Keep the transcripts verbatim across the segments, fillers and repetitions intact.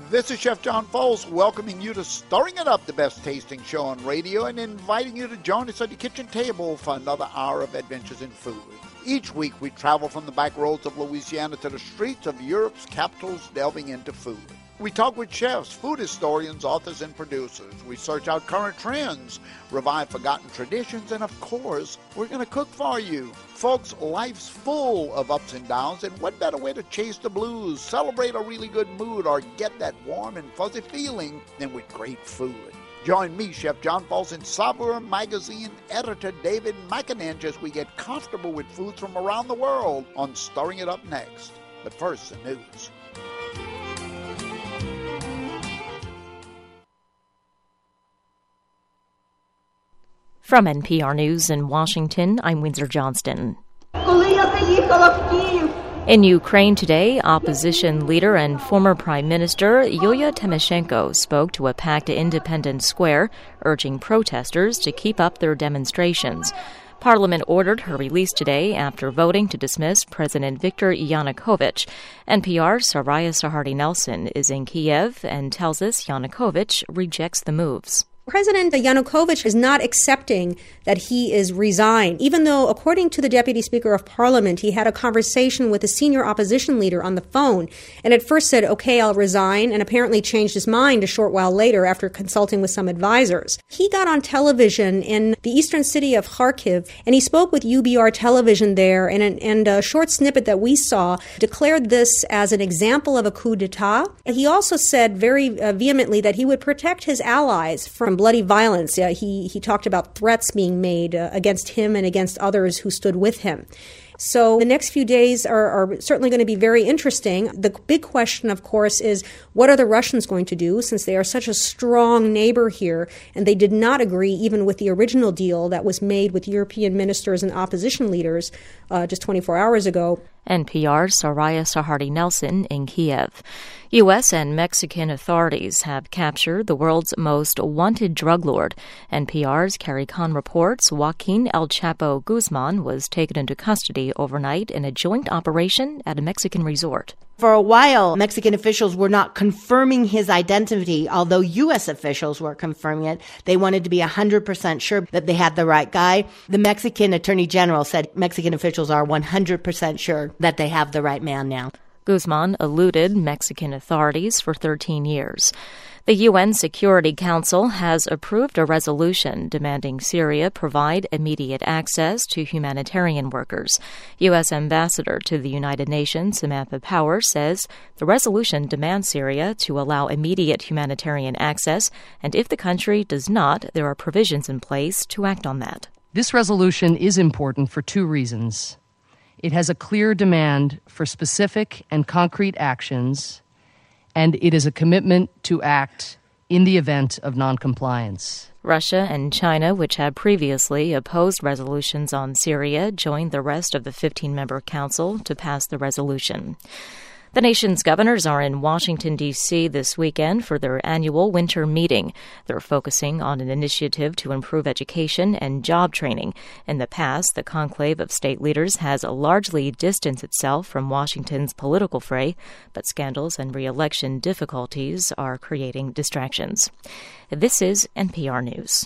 This is Chef John Foles welcoming you to Stirring It Up, the best tasting show on radio, and inviting you to join us at the kitchen table for another hour of adventures in food. Each week we travel from the back roads of Louisiana to the streets of Europe's capitals, delving into food. We talk with chefs, food historians, authors, and producers. We search out current trends, revive forgotten traditions, and of course, we're going to cook for you. Folks, life's full of ups and downs, and what better way to chase the blues, celebrate a really good mood, or get that warm and fuzzy feeling than with great food. Join me, Chef John Foles, and Sabur Magazine editor David McAninch as we get comfortable with foods from around the world on Stirring It Up next. But first, the news. From N P R News in Washington, I'm Windsor Johnston. In Ukraine today, opposition leader and former Prime Minister Yulia Tymoshenko spoke to a packed Independence Square, urging protesters to keep up their demonstrations. Parliament ordered her release today after voting to dismiss President Viktor Yanukovych. N P R's Soraya Sarhady-Nelson is in Kiev and tells us Yanukovych rejects the moves. President Yanukovych is not accepting that he is resigned, even though, according to the Deputy Speaker of Parliament, he had a conversation with a senior opposition leader on the phone and at first said, okay, I'll resign, and apparently changed his mind a short while later after consulting with some advisors. He got on television in the eastern city of Kharkiv, and he spoke with U B R television there, and, and a short snippet that we saw declared this as an example of a coup d'etat. He also said very uh, vehemently that he would protect his allies from bloody violence. Uh, he, he talked about threats being made uh, against him and against others who stood with him. So the next few days are, are certainly going to be very interesting. The big question, of course, is what are the Russians going to do, since they are such a strong neighbor here, and they did not agree even with the original deal that was made with European ministers and opposition leaders uh, just twenty-four hours ago. N P R's Soraya Sarhady-Nelson in Kiev. U S and Mexican authorities have captured the world's most wanted drug lord. N P R's Carrie Kahn reports Joaquin El Chapo Guzman was taken into custody overnight in a joint operation at a Mexican resort. For a while, Mexican officials were not confirming his identity, although U S officials were confirming it. They wanted to be one hundred percent sure that they had the right guy. The Mexican Attorney General said Mexican officials are one hundred percent sure that they have the right man now. Guzman eluded Mexican authorities for thirteen years. The U N Security Council has approved a resolution demanding Syria provide immediate access to humanitarian workers. U S Ambassador to the United Nations, Samantha Power, says the resolution demands Syria to allow immediate humanitarian access, and if the country does not, there are provisions in place to act on that. This resolution is important for two reasons. It has a clear demand for specific and concrete actions, and it is a commitment to act in the event of noncompliance. Russia and China, which had previously opposed resolutions on Syria, joined the rest of the fifteen-member council to pass the resolution. The nation's governors are in Washington, D C this weekend for their annual winter meeting. They're focusing on an initiative to improve education and job training. In the past, the conclave of state leaders has largely distanced itself from Washington's political fray, but scandals and re-election difficulties are creating distractions. This is N P R News.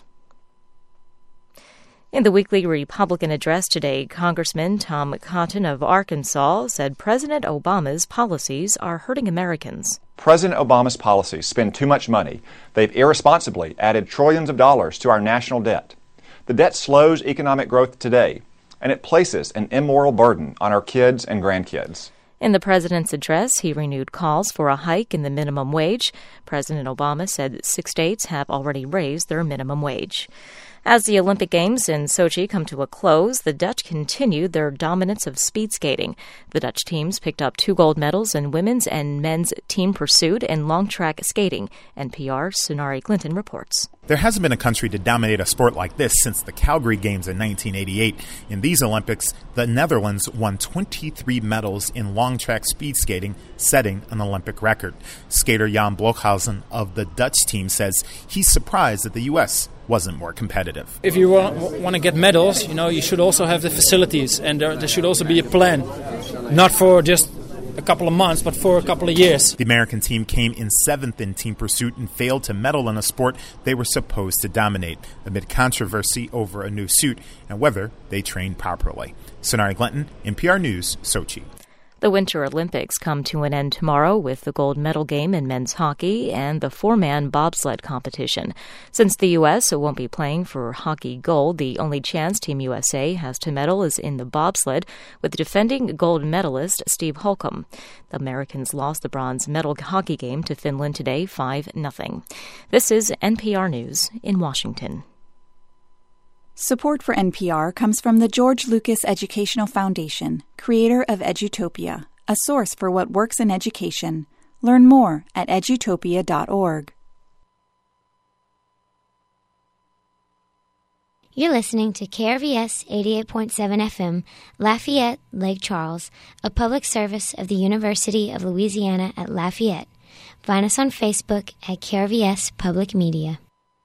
In the weekly Republican address today, Congressman Tom Cotton of Arkansas said President Obama's policies are hurting Americans. President Obama's policies spend too much money. They've irresponsibly added trillions of dollars to our national debt. The debt slows economic growth today, and it places an immoral burden on our kids and grandkids. In the president's address, he renewed calls for a hike in the minimum wage. President Obama said that six states have already raised their minimum wage. As the Olympic Games in Sochi come to a close, the Dutch continued their dominance of speed skating. The Dutch teams picked up two gold medals in women's and men's team pursuit and long track skating. N P R's Sonari Clinton reports. There hasn't been a country to dominate a sport like this since the Calgary Games in nineteen eighty-eight. In these Olympics, the Netherlands won twenty-three medals in long track speed skating, setting an Olympic record. Skater Jan Blokhuizen of the Dutch team says he's surprised that the U S wasn't more competitive. If you want, want to get medals, you know, you should also have the facilities, and there, there should also be a plan, not for just a couple of months, but for a couple of years. The American team came in seventh in team pursuit and failed to medal in a sport they were supposed to dominate, amid controversy over a new suit and whether they trained properly. Sonari Glenton, N P R News, Sochi. The Winter Olympics come to an end tomorrow with the gold medal game in men's hockey and the four-man bobsled competition. Since the U S won't be playing for hockey gold, the only chance Team U S A has to medal is in the bobsled with defending gold medalist Steve Holcomb. The Americans lost the bronze medal hockey game to Finland today five nothing. This is N P R News in Washington. Support for N P R comes from the George Lucas Educational Foundation, creator of Edutopia, a source for what works in education. Learn more at edutopia dot org. You're listening to K R V S eighty-eight point seven F M, Lafayette, Lake Charles, a public service of the University of Louisiana at Lafayette. Find us on Facebook at K R V S Public Media.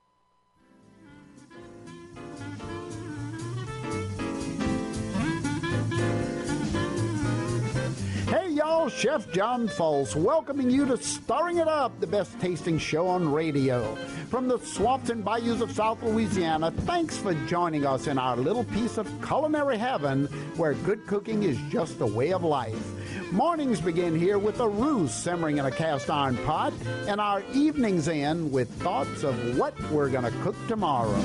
Hey y'all, Chef John Folse welcoming you to Stirring It Up, the best tasting show on radio. From the swamps and bayous of South Louisiana, thanks for joining us in our little piece of culinary heaven where good cooking is just a way of life. Mornings begin here with a roux simmering in a cast iron pot, and our evenings end with thoughts of what we're going to cook tomorrow.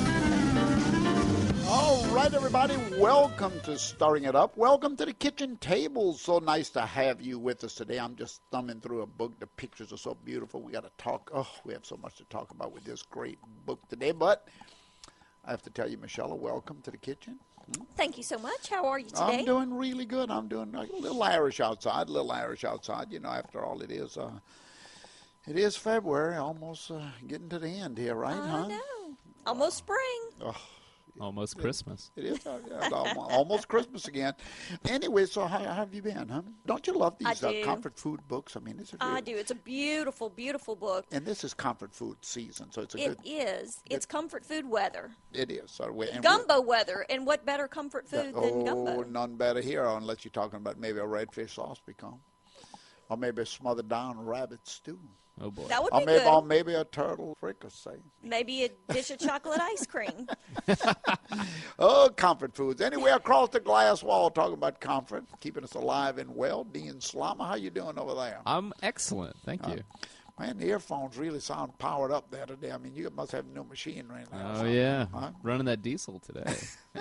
All right, everybody, welcome to Stirring It Up. Welcome to the kitchen table. So nice to have you with us today. I'm just thumbing through a book. The pictures are so beautiful. We got to talk. Oh, we have so much to talk about with this great book today. But I have to tell you, Michelle, welcome to the kitchen. Hmm? Thank you so much. How are you today? I'm doing really good. I'm doing like a little Irish outside, a little Irish outside. You know, after all, it is uh, it is February, almost uh, getting to the end here, right, I huh? know. Almost spring. Oh. Almost Christmas. It is. Uh, yeah, almost, almost Christmas again. Anyway, so how, how have you been, huh? Don't you love these uh, comfort food books? I mean, is it really? I do. It's a beautiful, beautiful book. And this is comfort food season, so it's a it good. It is. It's comfort food weather. It is. So we, and gumbo weather. And what better comfort food that, than oh, gumbo? Oh, none better here, unless you're talking about maybe a redfish sauce become. Or maybe a smothered down rabbit stew. Oh, boy. That would or be maybe, good. Or maybe a turtle fricassee. Maybe a dish of chocolate ice cream. Oh, comfort foods. Anyway, across the glass wall talking about comfort, keeping us alive and well. Dean Slama, how you doing over there? I'm excellent. Thank you. Uh, man, the earphones really sound powered up there today. I mean, you must have new machinery in there. Oh, yeah. Huh? Running that diesel today.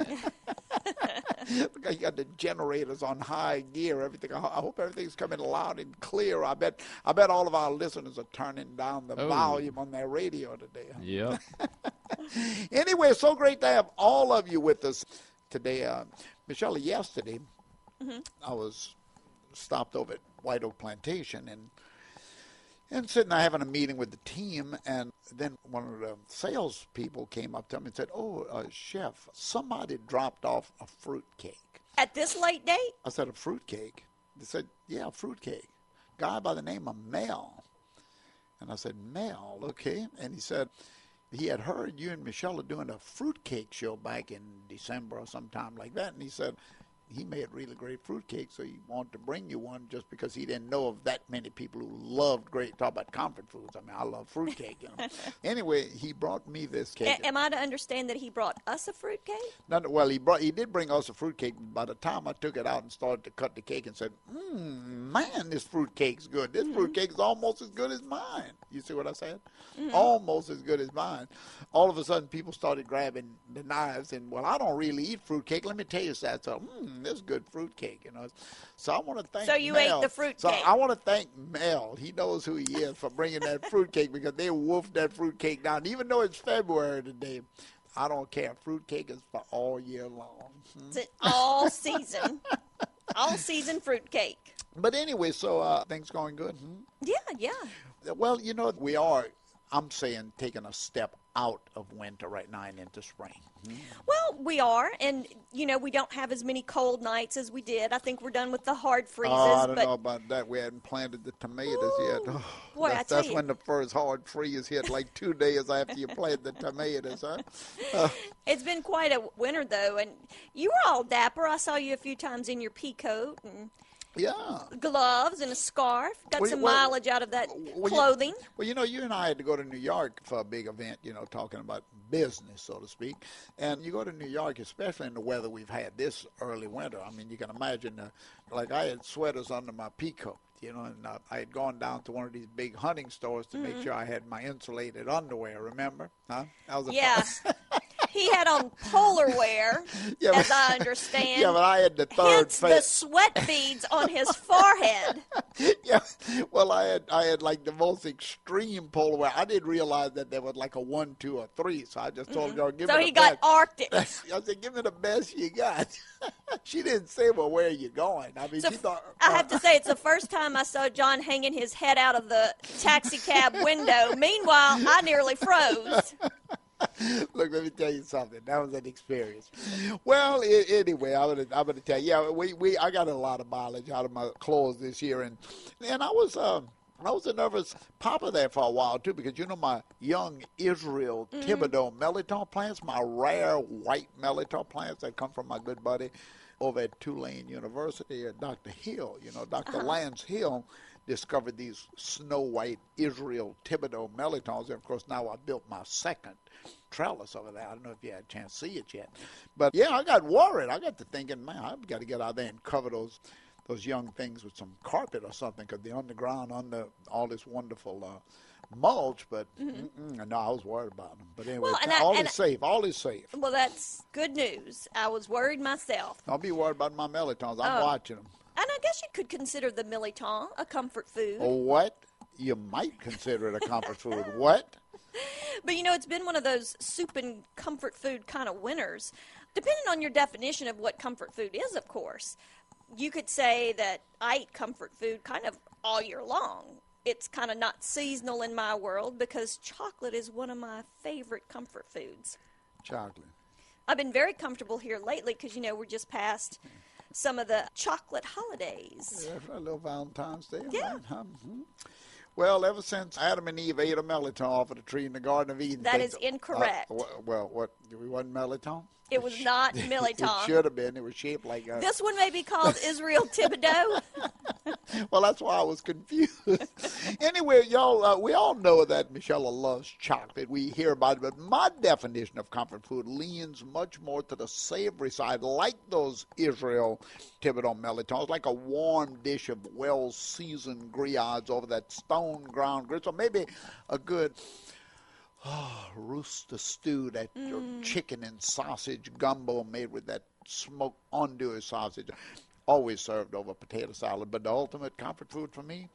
Look, you got the generators on high gear. Everything. I hope everything's coming loud and clear. I bet. I bet all of our listeners are turning down the oh. volume on their radio today. Yep. Anyway, it's so great to have all of you with us today. Uh, Michelle, yesterday mm-hmm. I was stopped over at White Oak Plantation and and sitting there having a meeting with the team, and then one of the salespeople came up to me and said, "Oh, uh, Chef, somebody dropped off a fruit cake." At this late date? I said, "A fruit cake?" They said, "Yeah, a fruit cake. Guy by the name of Mel." And I said, "Mel, okay." And he said he had heard you and Michelle are doing a fruit cake show back in December or sometime like that, and he said he made really great fruit cake, so he wanted to bring you one just because he didn't know of that many people who loved great, talk about comfort foods. I mean, I love fruit cake, you know. Anyway, he brought me this cake. A- am I to understand that he brought us a fruit cake? No, no, well, he brought, he did bring us a fruit cake. By the time I took it out and started to cut the cake and said, mmm, man, this fruit cake's good. This mm-hmm. fruit cake's almost as good as mine. You see what I said? Mm-hmm. Almost as good as mine. All of a sudden, people started grabbing the knives and, well, I don't really eat fruit cake. Let me tell you that. So, mmm, this is good fruit cake, you know. So I want to thank So you Mel. ate the fruit so cake. So I want to thank Mel. He knows who he is for bringing that fruit cake because they wolfed that fruit cake down. Even though it's February today, I don't care. Fruit cake is for all year long. Hmm? It's all season. All season fruit cake. But anyway, so uh, things going good? Hmm? Yeah, yeah. Well, you know, we are, I'm saying, taking a step out of winter right now and into spring. Hmm? Well, we are, and, you know, we don't have as many cold nights as we did. I think we're done with the hard freezes. Oh, I don't but... know about that. We hadn't planted the tomatoes Ooh, yet. Oh, boy, that's I tell that's you. when the first hard freeze hit, like two days after you planted the tomatoes, huh? Uh, it's been quite a winter, though, and you were all dapper. I saw you a few times in your pea coat, and Yeah. gloves and a scarf. Got Well, some well, mileage out of that well, clothing. You, well, you know, you and I had to go to New York for a big event, you know, talking about business, so to speak. And you go to New York, especially in the weather we've had this early winter. I mean, you can imagine, uh, like I had sweaters under my peacoat, you know, and uh, I had gone down to one of these big hunting stores to Mm-hmm. make sure I had my insulated underwear, remember? Huh? That was a Yeah. He had on polar wear, Yeah, as but- I understand. Yeah, but I had the third Hence the face. sweat beads on his forehead. Yeah, well, I had I had like the most extreme polar wear. I didn't realize that there was like a one, two, or three, so I just told Mhm. her, "Give So me he the got best." Arctic. I said, "Give me the best you got." She didn't say, "Well, where are you going?" I mean, So she thought. I have to say, it's the first time I saw John hanging his head out of the taxi cab window. Meanwhile, I nearly froze. Look, let me tell you something. That was an experience. Well, I- anyway, I'm gonna I'm gonna tell you. Yeah, we, we I got a lot of mileage out of my clothes this year, and and I was um. I was a nervous papa there for a while, too, because, you know, my young Israel Mm. Thibodeau melitone plants, my rare white melitone plants that come from my good buddy over at Tulane University, at Doctor Hill. You know, Doctor Uh-huh. Lance Hill discovered these snow white Israel Thibodeau melitones. And, of course, now I built my second trellis over there. I don't know if you had a chance to see it yet. But, yeah, I got worried. I got to thinking, man, I've got to get out there and cover those those young things with some carpet or something, because they're underground under all this wonderful uh, mulch. But Mhm. mm-mm, no, I was worried about them. But anyway, Well, and I- all and is safe. All is safe. Well, that's good news. I was worried myself. Don't be worried about my melatones. I'm Oh. watching them. And I guess you could consider the Militon a comfort food. Oh, what? You might consider it a comfort food. What? But, you know, it's been one of those soup and comfort food kind of winners. Depending on your definition of what comfort food is, of course. You could say that I eat comfort food kind of all year long. It's kind of not seasonal in my world because chocolate is one of my favorite comfort foods. Chocolate. I've been very comfortable here lately because, you know, we're just past some of the chocolate holidays. Yeah, for a little Valentine's Day. Yeah. Right? Huh? Mhm. Well, ever since Adam and Eve ate a melitone off of the tree in the Garden of Eden. That things- is incorrect. Uh, wh- well, what? It wasn't melitone? It was not It Militon. should have been. It was shaped like a... This one may be called Israel Thibodeau. Well, that's why I was confused. Anyway, y'all, uh, we all know that Michelle loves chocolate. We hear about it, but my definition of comfort food leans much more to the savory side, like those Israel Thibodeau melitons, like a warm dish of well-seasoned griots over that stone ground gristle, maybe a good... Oh, rooster stew, that Mm. chicken and sausage gumbo made with that smoked andouille sausage, always served over potato salad. But the ultimate comfort food for me,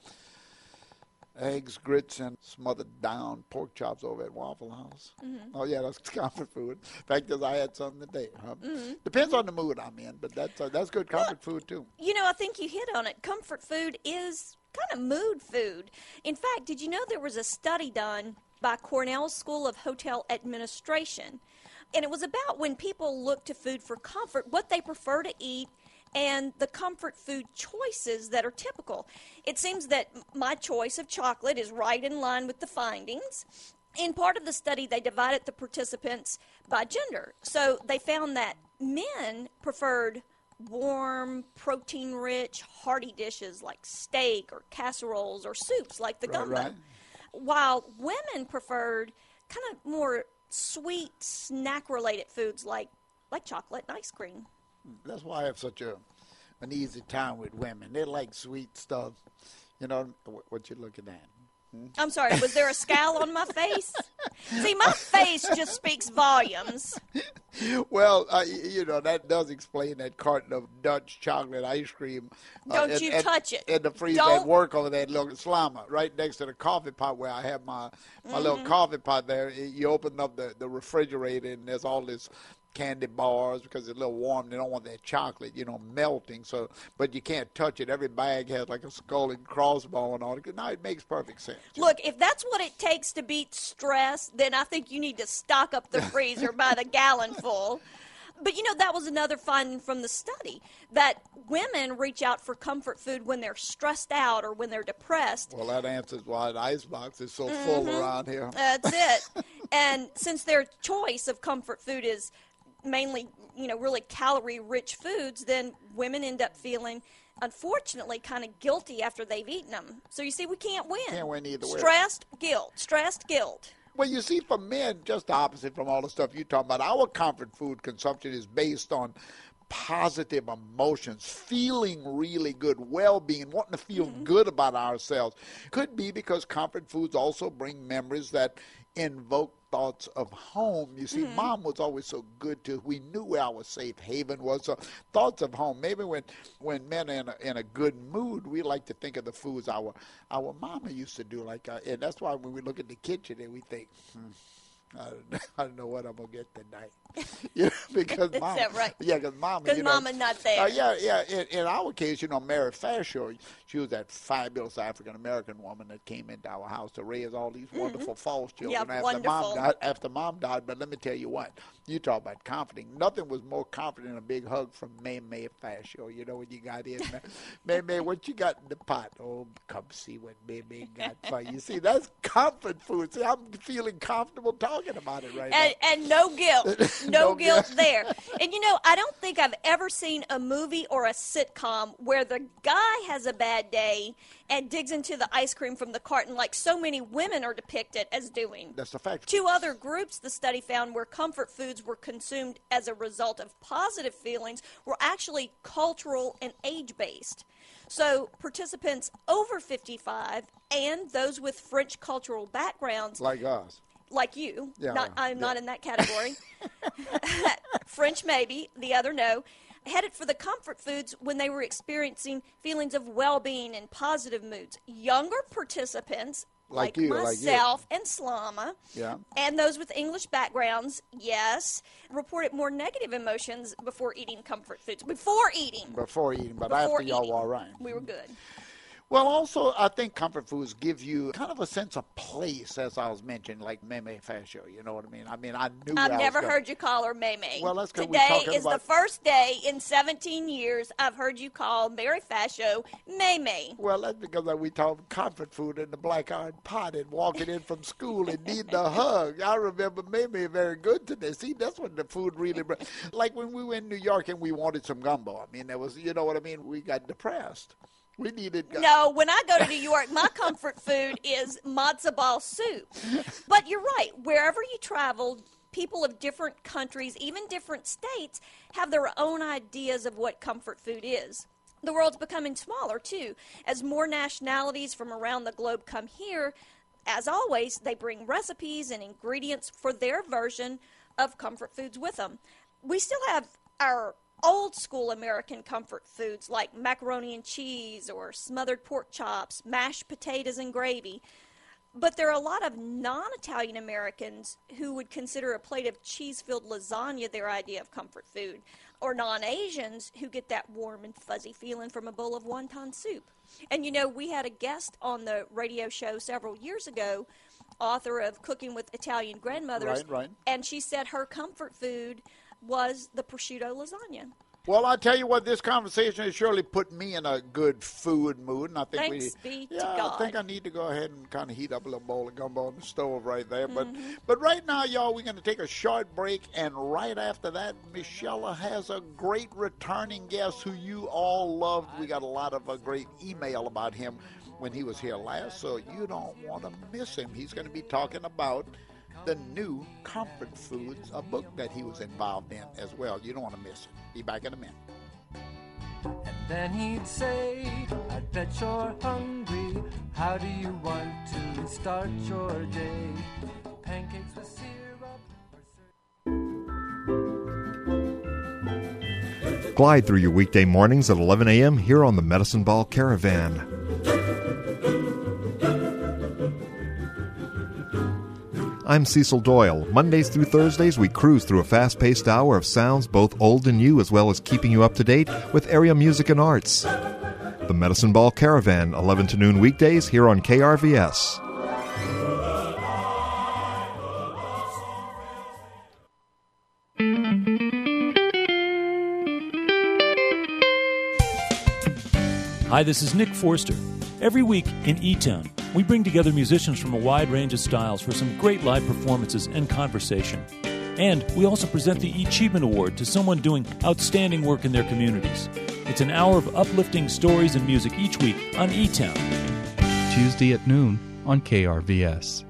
eggs, grits, and smothered down pork chops over at Waffle House. Mhm. Oh, yeah, that's comfort food. In fact, as I had something today. Huh? Mhm. Depends on the mood I'm in, but that's, uh, that's good comfort food, too. You know, I think you hit on it. Comfort food is kind of mood food. In fact, did you know there was a study done by Cornell School of Hotel Administration? And it was about when people look to food for comfort, what they prefer to eat, and the comfort food choices that are typical. It seems that my choice of chocolate is right in line with the findings. In part of the study, they divided the participants by gender. So they found that men preferred warm, protein-rich, hearty dishes like steak or casseroles or soups like the Right, gumbo, right. while women preferred kind of more sweet, snack-related foods like like chocolate and ice cream. That's why I have such a an easy time with women. They like sweet stuff. You know wh- what you're looking at. Hmm? I'm sorry, was there a scowl on my face? See, my face just speaks volumes. Well, uh, y- you know, that does explain that carton of Dutch chocolate ice cream. uh, Don't in- you in- touch it. In the freezer Don't- at work over there at Little Slammer, right next to the coffee pot where I have my, my little Mhm. coffee pot there. You open up the, the refrigerator and there's all this candy bars because it's a little warm. They don't want that chocolate, you know, melting. So, but you can't touch it. Every bag has like a skull and crossbone on it. Now it makes perfect sense. Look, if that's what it takes to beat stress, then I think you need to stock up the freezer by the gallon full. But, you know, that was another finding from the study, that women reach out for comfort food when they're stressed out or when they're depressed. Well, that answers why the icebox is so full Mhm. around here. That's it. And since their choice of comfort food is mainly, you know, really calorie-rich foods, then women end up feeling unfortunately, kind of guilty after they've eaten them. So you see, we can't win. Can't win either way. Stressed guilt. Stressed guilt. Well, you see, for men, just the opposite from all the stuff you're talking about. Our comfort food consumption is based on positive emotions, feeling really good, well-being, wanting to feel mm-hmm. good about ourselves. Could be because comfort foods also bring memories that invoke thoughts of home. You see, mm-hmm. Mom was always so good to us. We knew where our safe haven was. So thoughts of home. Maybe when, when men are in a, in a good mood, we like to think of the foods our our mama used to do. Like, uh, and that's why when we look at the kitchen and we think, hmm, I don't, I don't know what I'm going to get tonight. You know, because Is mama, that right? Yeah, because mama, Because you know, mama's not there. Uh, yeah, yeah. In, in our case, you know, Mary Fasher, she was that fabulous African-American woman that came into our house to raise all these Mm-hmm. wonderful false children Yeah, after wonderful. mom died. After mom died, but let me tell you what, you talk about comforting. Nothing was more comforting than a big hug from May May Fasher. You know, when you got in, May May, what you got in the pot? Oh, come see what May May got for you. See, that's comfort food. See, I'm feeling comfortable talking about it right and, now. And no guilt. No, No guilt guilt. there. And, you know, I don't think I've ever seen a movie or a sitcom where the guy has a bad day and digs into the ice cream from the carton like so many women are depicted as doing. That's a fact. Two other groups the study found where comfort foods were consumed as a result of positive feelings were actually cultural and age-based. So participants over fifty-five and those with French cultural backgrounds, Like us. like you, Yeah, not, I'm yeah. not in that category, French maybe, the other no, headed for the comfort foods when they were experiencing feelings of well-being and positive moods. Younger participants, Like like, you, like you. myself and Slama, Yeah. and those with English backgrounds, yes, reported more negative emotions before eating comfort foods. Before eating. Before eating, but Before after y'all eating. were all right. We were good. Well, also, I think comfort foods give you kind of a sense of place, as I was mentioning, like Meme Fascio. You know what I mean? I mean, I knew I've I was never gonna- heard you call her Maymay. Well, that's 'cause we're Today talking is the about- first day in seventeen years I've heard you call Mary Fascio Maymay. Well, that's because we talk comfort food in the black iron pot and walking in from school and needing a hug. I remember Meme very good today. See, that's when the food really, br- like when we were in New York and we wanted some gumbo. I mean, there was, you know what I mean? We got depressed. We needed. Gu- No, when I go to New York, my comfort food is matzo ball soup. But you're right. Wherever you travel, people of different countries, even different states, have their own ideas of what comfort food is. The world's becoming smaller, too. As more nationalities from around the globe come here, as always, they bring recipes and ingredients for their version of comfort foods with them. We still have our old school American comfort foods like macaroni and cheese or smothered pork chops, mashed potatoes and gravy. But there are a lot of non-Italian Americans who would consider a plate of cheese-filled lasagna their idea of comfort food, or non-Asians who get that warm and fuzzy feeling from a bowl of wonton soup. And you know, we had a guest on the radio show several years ago, author of Cooking with Italian Grandmothers, Right, right. and she said her comfort food was the prosciutto lasagna. Well, I tell you what, this conversation has surely put me in a good food mood, and I think Thanks we. be to yeah, God. I think I need to go ahead and kind of heat up a little bowl of gumbo on the stove right there. But, Mm-hmm. but right now, y'all, we're going to take a short break, and right after that, Michelle has a great returning guest who you all loved. We got a lot of a great email about him when he was here last, so you don't want to miss him. He's going to be talking about the new Comfort Foods, a book that he was involved in as well. You don't want to miss it. Be back in a minute. And then he'd say, I bet you're hungry. How do you want to start your day? Pancakes with syrup. Glide through your weekday mornings at eleven a.m. here on the Medicine Ball Caravan. I'm Cecil Doyle. Mondays through Thursdays, we cruise through a fast-paced hour of sounds both old and new, as well as keeping you up to date with area music and arts. The Medicine Ball Caravan, eleven to noon weekdays here on K R V S. Hi, this is Nick Forster. Every week in E-Town, we bring together musicians from a wide range of styles for some great live performances and conversation. And we also present the E-Achievement Award to someone doing outstanding work in their communities. It's an hour of uplifting stories and music each week on E-Town. Tuesday at noon on K R V S.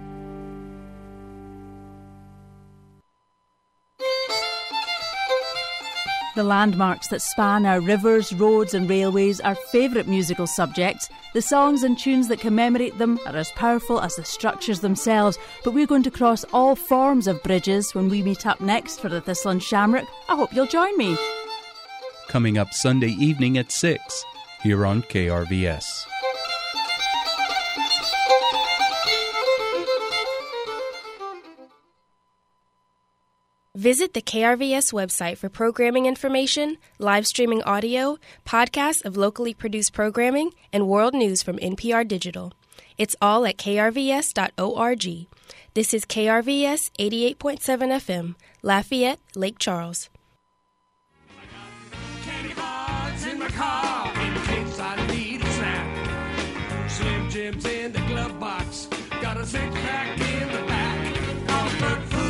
The landmarks that span our rivers, roads and railways are favourite musical subjects. The songs and tunes that commemorate them are as powerful as the structures themselves, but we're going to cross all forms of bridges when we meet up next for the Thistle and Shamrock. I hope you'll join me. Coming up Sunday evening at six, here on K R V S. Visit the K R V S website for programming information, live streaming audio, podcasts of locally produced programming, and world news from N P R Digital. It's all at k r v s dot org. This is K R V S eighty-eight point seven F M, Lafayette, Lake Charles. Candy bars in my car in case I need a snack. Slim Jims in the glove box, got a six pack in the back. Comfort food.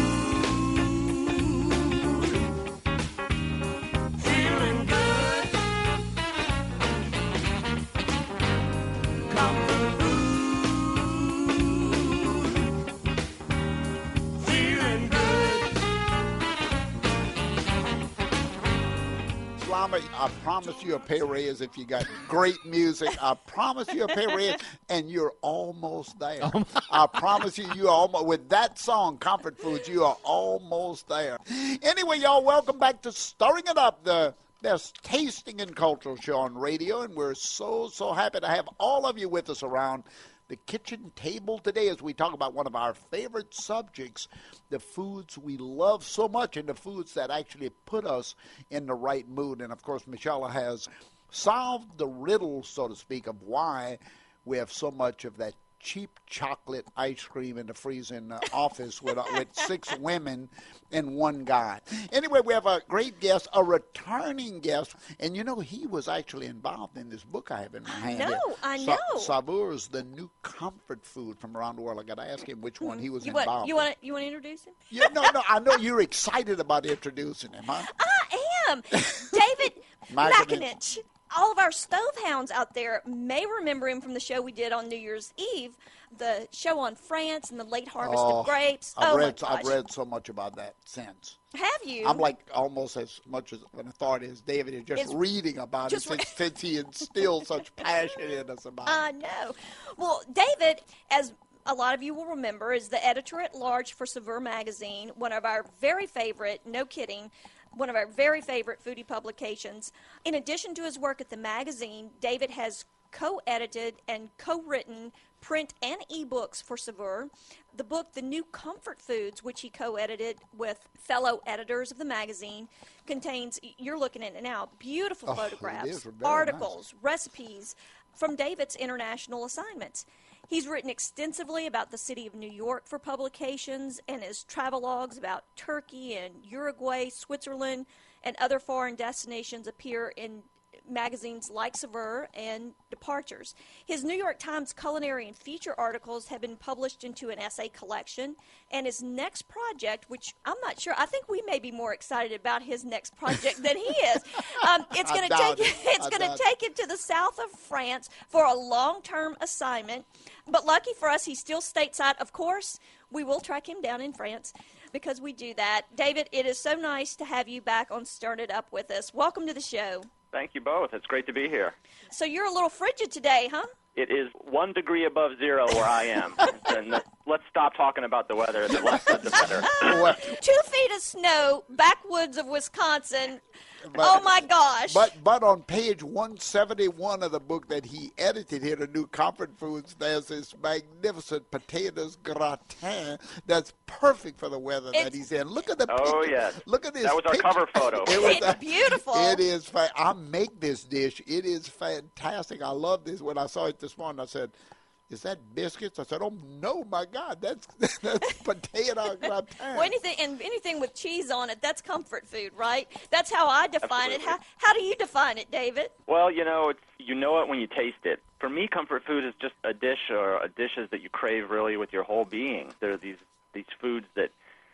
I promise you a pay raise if you got great music. I promise you a pay raise, and you're almost there. Oh I promise you, you are almost, with that song, Comfort Foods, you are almost there. Anyway, y'all, welcome back to Stirring It Up, the best tasting and cultural show on radio, and we're so, so happy to have all of you with us around the kitchen table today as we talk about one of our favorite subjects, the foods we love so much and the foods that actually put us in the right mood. And, of course, Michelle has solved the riddle, so to speak, of why we have so much of that cheap chocolate ice cream in the freezing uh, office with, uh, with six women and one guy. Anyway, we have a great guest, a returning guest, and you know, he was actually involved in this book I have in my hand. I know, here. I Sa- know. Saveurs, the new comfort food from around the world. I got to ask him which one he was you involved want, you in. want to, you want to introduce him? Yeah, no, no, I know you're excited about introducing him, huh? I am. David Makinich. Makinich. All of our stove hounds out there may remember him from the show we did on New Year's Eve, the show on France and the late harvest Oh, of grapes. I've oh read, my I've gosh. read so much about that since. Have you? I'm like almost as much as an authority as David is just It's- reading about it just since, since he instilled such passion in us about it. I know. Well, David, as a lot of you will remember, is the editor-at-large for Saveur magazine, one of our very favorite, no kidding, one of our very favorite foodie publications. In addition to his work at the magazine, David has co-edited and co-written print and e-books for Saveur. The book, The New Comfort Foods, which he co-edited with fellow editors of the magazine, contains, you're looking at it now, beautiful Oh, it photographs, is very articles, recipes from David's international assignments. He's written extensively about the city of New York for publications, and his travelogues about Turkey and Uruguay, Switzerland, and other foreign destinations appear in magazines like Saveur and Departures. His New York Times culinary and feature articles have been published into an essay collection, and his next project, which I'm not sure, I think we may be more excited about his next project than he is. Um, it's I going to doubt take it. it's I going to doubt it. take him to the south of France for a long-term assignment. But lucky for us, he's still stateside. Of course, we will track him down in France because we do that. David, it is so nice to have you back on Stirring It Up with us. Welcome to the show. Thank you both. It's great to be here. So you're a little frigid today, huh? It is one degree above zero where I am. And let's stop talking about the weather. The less said, the better. Two feet of snow, backwoods of Wisconsin. But- oh, my gosh. But but on page one seventy-one of the book that he edited here, The New Comfort Foods, there's this magnificent potatoes gratin that's perfect for the weather that he's in. Look at the Oh, picture. yes. Look at this That was our picture. cover photo. It was, It's beautiful. It is. Fa- I make this dish. It is fantastic. I love this. When I saw it this morning, I said, is that biscuits? I said, oh, no, my God, that's, that's potato gratin. Well, anything and anything with cheese on it, that's comfort food, right? That's how I define it. How, how do you define it, David? Well, you know, it's, you know it when you taste it. For me, comfort food is just a dish or a dishes that you crave really with your whole being. There are these, these foods that,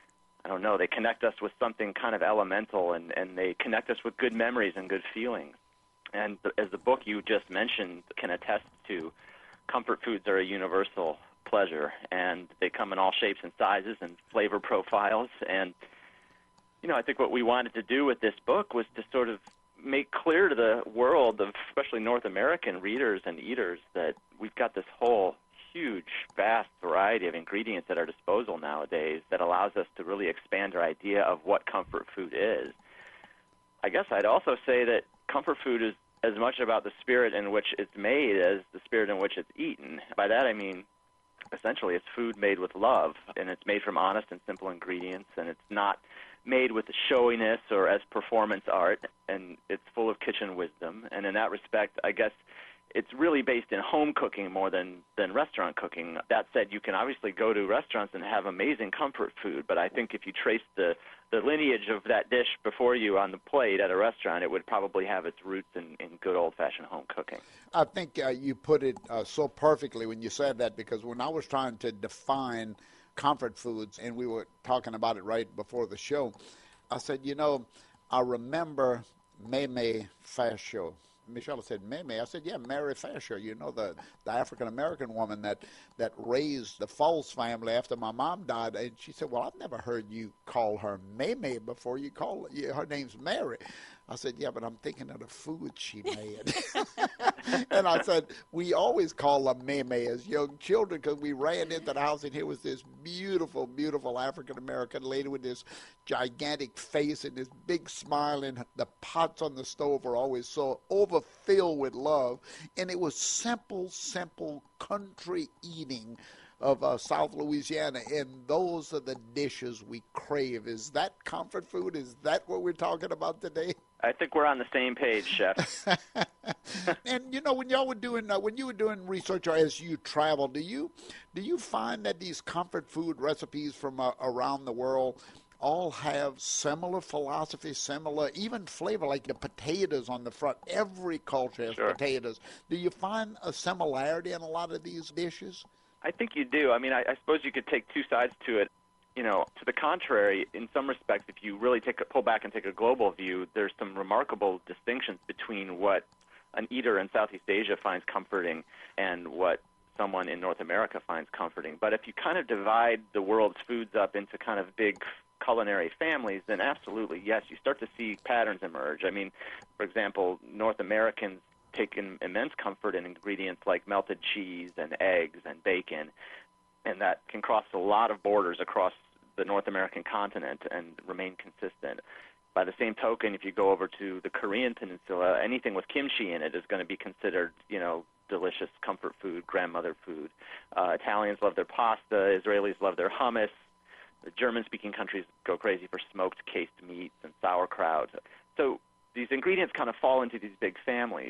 I don't know, they connect us with something kind of elemental, and, and they connect us with good memories and good feelings. And as the book you just mentioned can attest to, comfort foods are a universal pleasure, and they come in all shapes and sizes and flavor profiles. And, you know, I think what we wanted to do with this book was to sort of make clear to the world of especially North American readers and eaters that we've got this whole huge, vast variety of ingredients at our disposal nowadays that allows us to really expand our idea of what comfort food is. I guess I'd also say that comfort food is as much about the spirit in which it's made as the spirit in which it's eaten. By that I mean, essentially, it's food made with love, and it's made from honest and simple ingredients, and it's not made with showiness or as performance art, and it's full of kitchen wisdom. And in that respect, I guess it's really based in home cooking more than, than restaurant cooking. That said, you can obviously go to restaurants and have amazing comfort food, but I think if you trace the, the lineage of that dish before you on the plate at a restaurant, it would probably have its roots in, in good old-fashioned home cooking. I think uh, you put it uh, so perfectly when you said that, because when I was trying to define comfort foods, and we were talking about it right before the show, I said, you know, I remember Mamie Fascio. Michelle said, Mamie. I said, yeah, Mary Fascio, you know, the, the African-American woman that, that raised the Foles family after my mom died. And she said, well, I've never heard you call her Mamie before. You call her, her name's Mary. I said, yeah, but I'm thinking of the food she made. And I said, we always call her Mamie as young children because we ran into the house and here was this beautiful, beautiful African-American lady with this gigantic face and this big smile, and the pots on the stove were always so overfilled with love. And it was simple, simple country eating of uh, South Louisiana, and those are the dishes we crave. Is that comfort food? Is that what we're talking about today? I think we're on the same page, Chef. And you know, when y'all were doing, uh, when you were doing research, or as you travel, do you do you find that these comfort food recipes from uh, around the world all have similar philosophy, similar even flavor, like the potatoes on the front? Every culture has Sure. potatoes. Do you find a similarity in a lot of these dishes? I think you do. I mean, I, I suppose you could take two sides to it. You know, to the contrary, in some respects, if you really take a, pull back and take a global view, there's some remarkable distinctions between what an eater in Southeast Asia finds comforting and what someone in North America finds comforting. But if you kind of divide the world's foods up into kind of big culinary families, then absolutely, yes, you start to see patterns emerge. I mean, for example, North Americans take in immense comfort in ingredients like melted cheese and eggs and bacon, and that can cross a lot of borders across the North American continent and remain consistent. By the same token, if you go over to the Korean peninsula, anything with kimchi in it is going to be considered, you know, delicious comfort food, grandmother food. Uh, Italians love their pasta. Israelis love their hummus. The German-speaking countries go crazy for smoked cased meats and sauerkraut. So these ingredients kind of fall into these big families.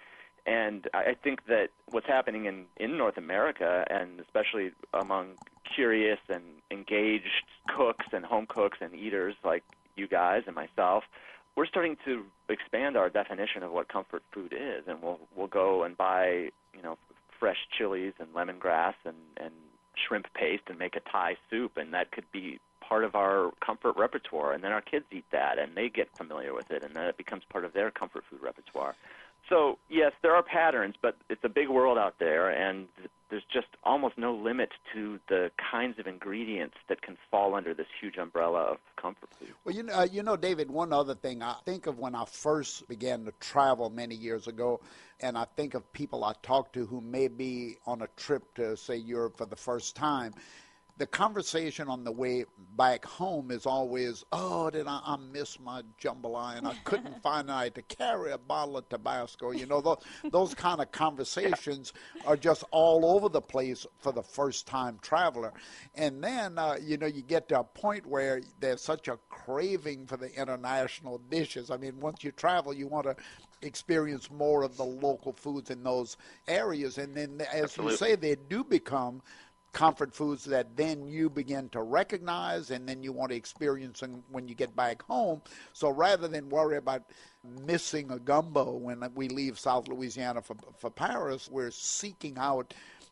And I think that what's happening in, in North America, and especially among curious and engaged cooks and home cooks and eaters like you guys and myself, we're starting to expand our definition of what comfort food is. And we'll we'll go and buy, you know, fresh chilies and lemongrass and, and shrimp paste and make a Thai soup, and that could be part of our comfort repertoire. And then our kids eat that, and they get familiar with it, and then it becomes part of their comfort food repertoire. So, yes, there are patterns, but it's a big world out there, and there's just almost no limit to the kinds of ingredients that can fall under this huge umbrella of comfort food. Well, you know, uh, you know, David, one other thing, I think of when I first began to travel many years ago, and I think of people I talked to who may be on a trip to, say, Europe for the first time. The conversation on the way back home is always, oh, did I, I miss my jambalaya, and I couldn't find I had to carry a bottle of Tabasco. You know, those, those kind of conversations are just all over the place for the first-time traveler. And then, uh, you know, you get to a point where there's such a craving for the international dishes. I mean, once you travel, you want to experience more of the local foods in those areas. And then, as Absolutely. you say, they do become comfort foods that then you begin to recognize and then you want to experience them when you get back home. So rather than worry about missing a gumbo when we leave South Louisiana for, for Paris, we're seeking out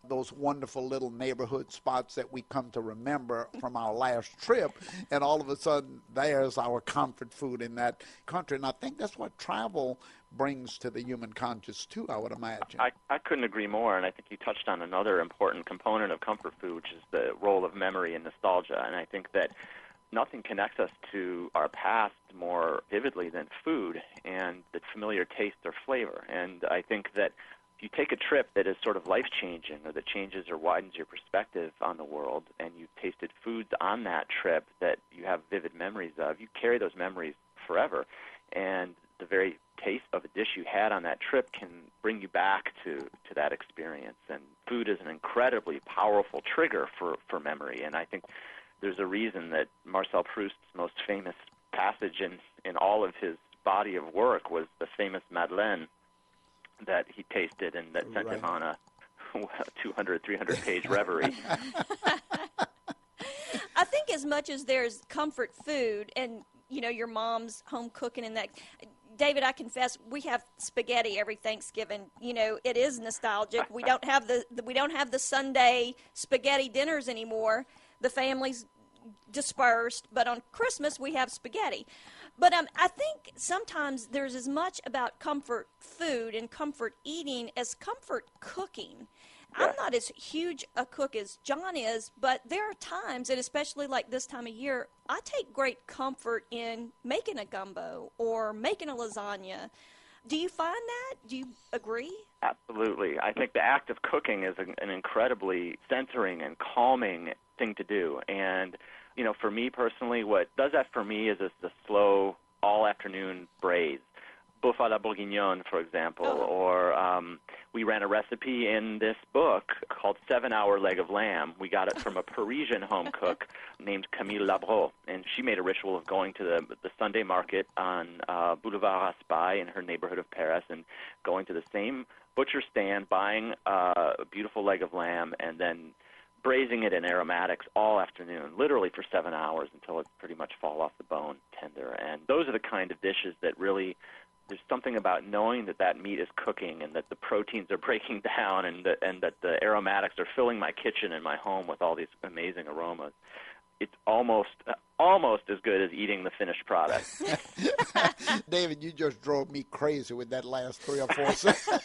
those wonderful little neighborhood spots that we come to remember from our last trip, and all of a sudden there's our comfort food in that country. And I think that's what travel brings to the human conscious too, I would imagine. I, I couldn't agree more, and I think you touched on another important component of comfort food, which is the role of memory and nostalgia. And I think that nothing connects us to our past more vividly than food and the familiar taste or flavor. And I think that if you take a trip that is sort of life-changing or that changes or widens your perspective on the world, and you've tasted foods on that trip that you have vivid memories of, you carry those memories forever. And the very taste of a dish you had on that trip can bring you back to, to that experience. And food is an incredibly powerful trigger for, for memory. And I think there's a reason that Marcel Proust's most famous passage in, in all of his body of work was the famous Madeleine that he tasted and that sent Right. him on a two hundred, three hundred page reverie. I think as much as there's comfort food and, you know, your mom's home cooking and that, David, I confess, we have spaghetti every Thanksgiving. You know, it is nostalgic. We don't have the, the we don't have the Sunday spaghetti dinners anymore. The family's dispersed, but on Christmas we have spaghetti. But um, I think sometimes there's as much about comfort food and comfort eating as comfort cooking. Yeah. I'm not as huge a cook as John is, but there are times, and especially like this time of year, I take great comfort in making a gumbo or making a lasagna. Do you find that? Do you agree? Absolutely. I think the act of cooking is an, an incredibly centering and calming thing to do. And, you know, for me personally, what does that for me is this, the slow, all-afternoon braise. Boeuf à la bourguignonne, for example, oh. or um, we ran a recipe in this book called Seven Hour Leg of Lamb. We got it from a Parisian home cook named Camille Labro, and she made a ritual of going to the, the Sunday market on uh, Boulevard Raspail in her neighborhood of Paris and going to the same butcher stand, buying uh, a beautiful leg of lamb, and then braising it in aromatics all afternoon, literally for seven hours until it pretty much fall off the bone tender. And those are the kind of dishes that really, there's something about knowing that that meat is cooking and that the proteins are breaking down and that, and that the aromatics are filling my kitchen and my home with all these amazing aromas. It's almost almost as good as eating the finished product. David, you just drove me crazy with that last three or four seconds.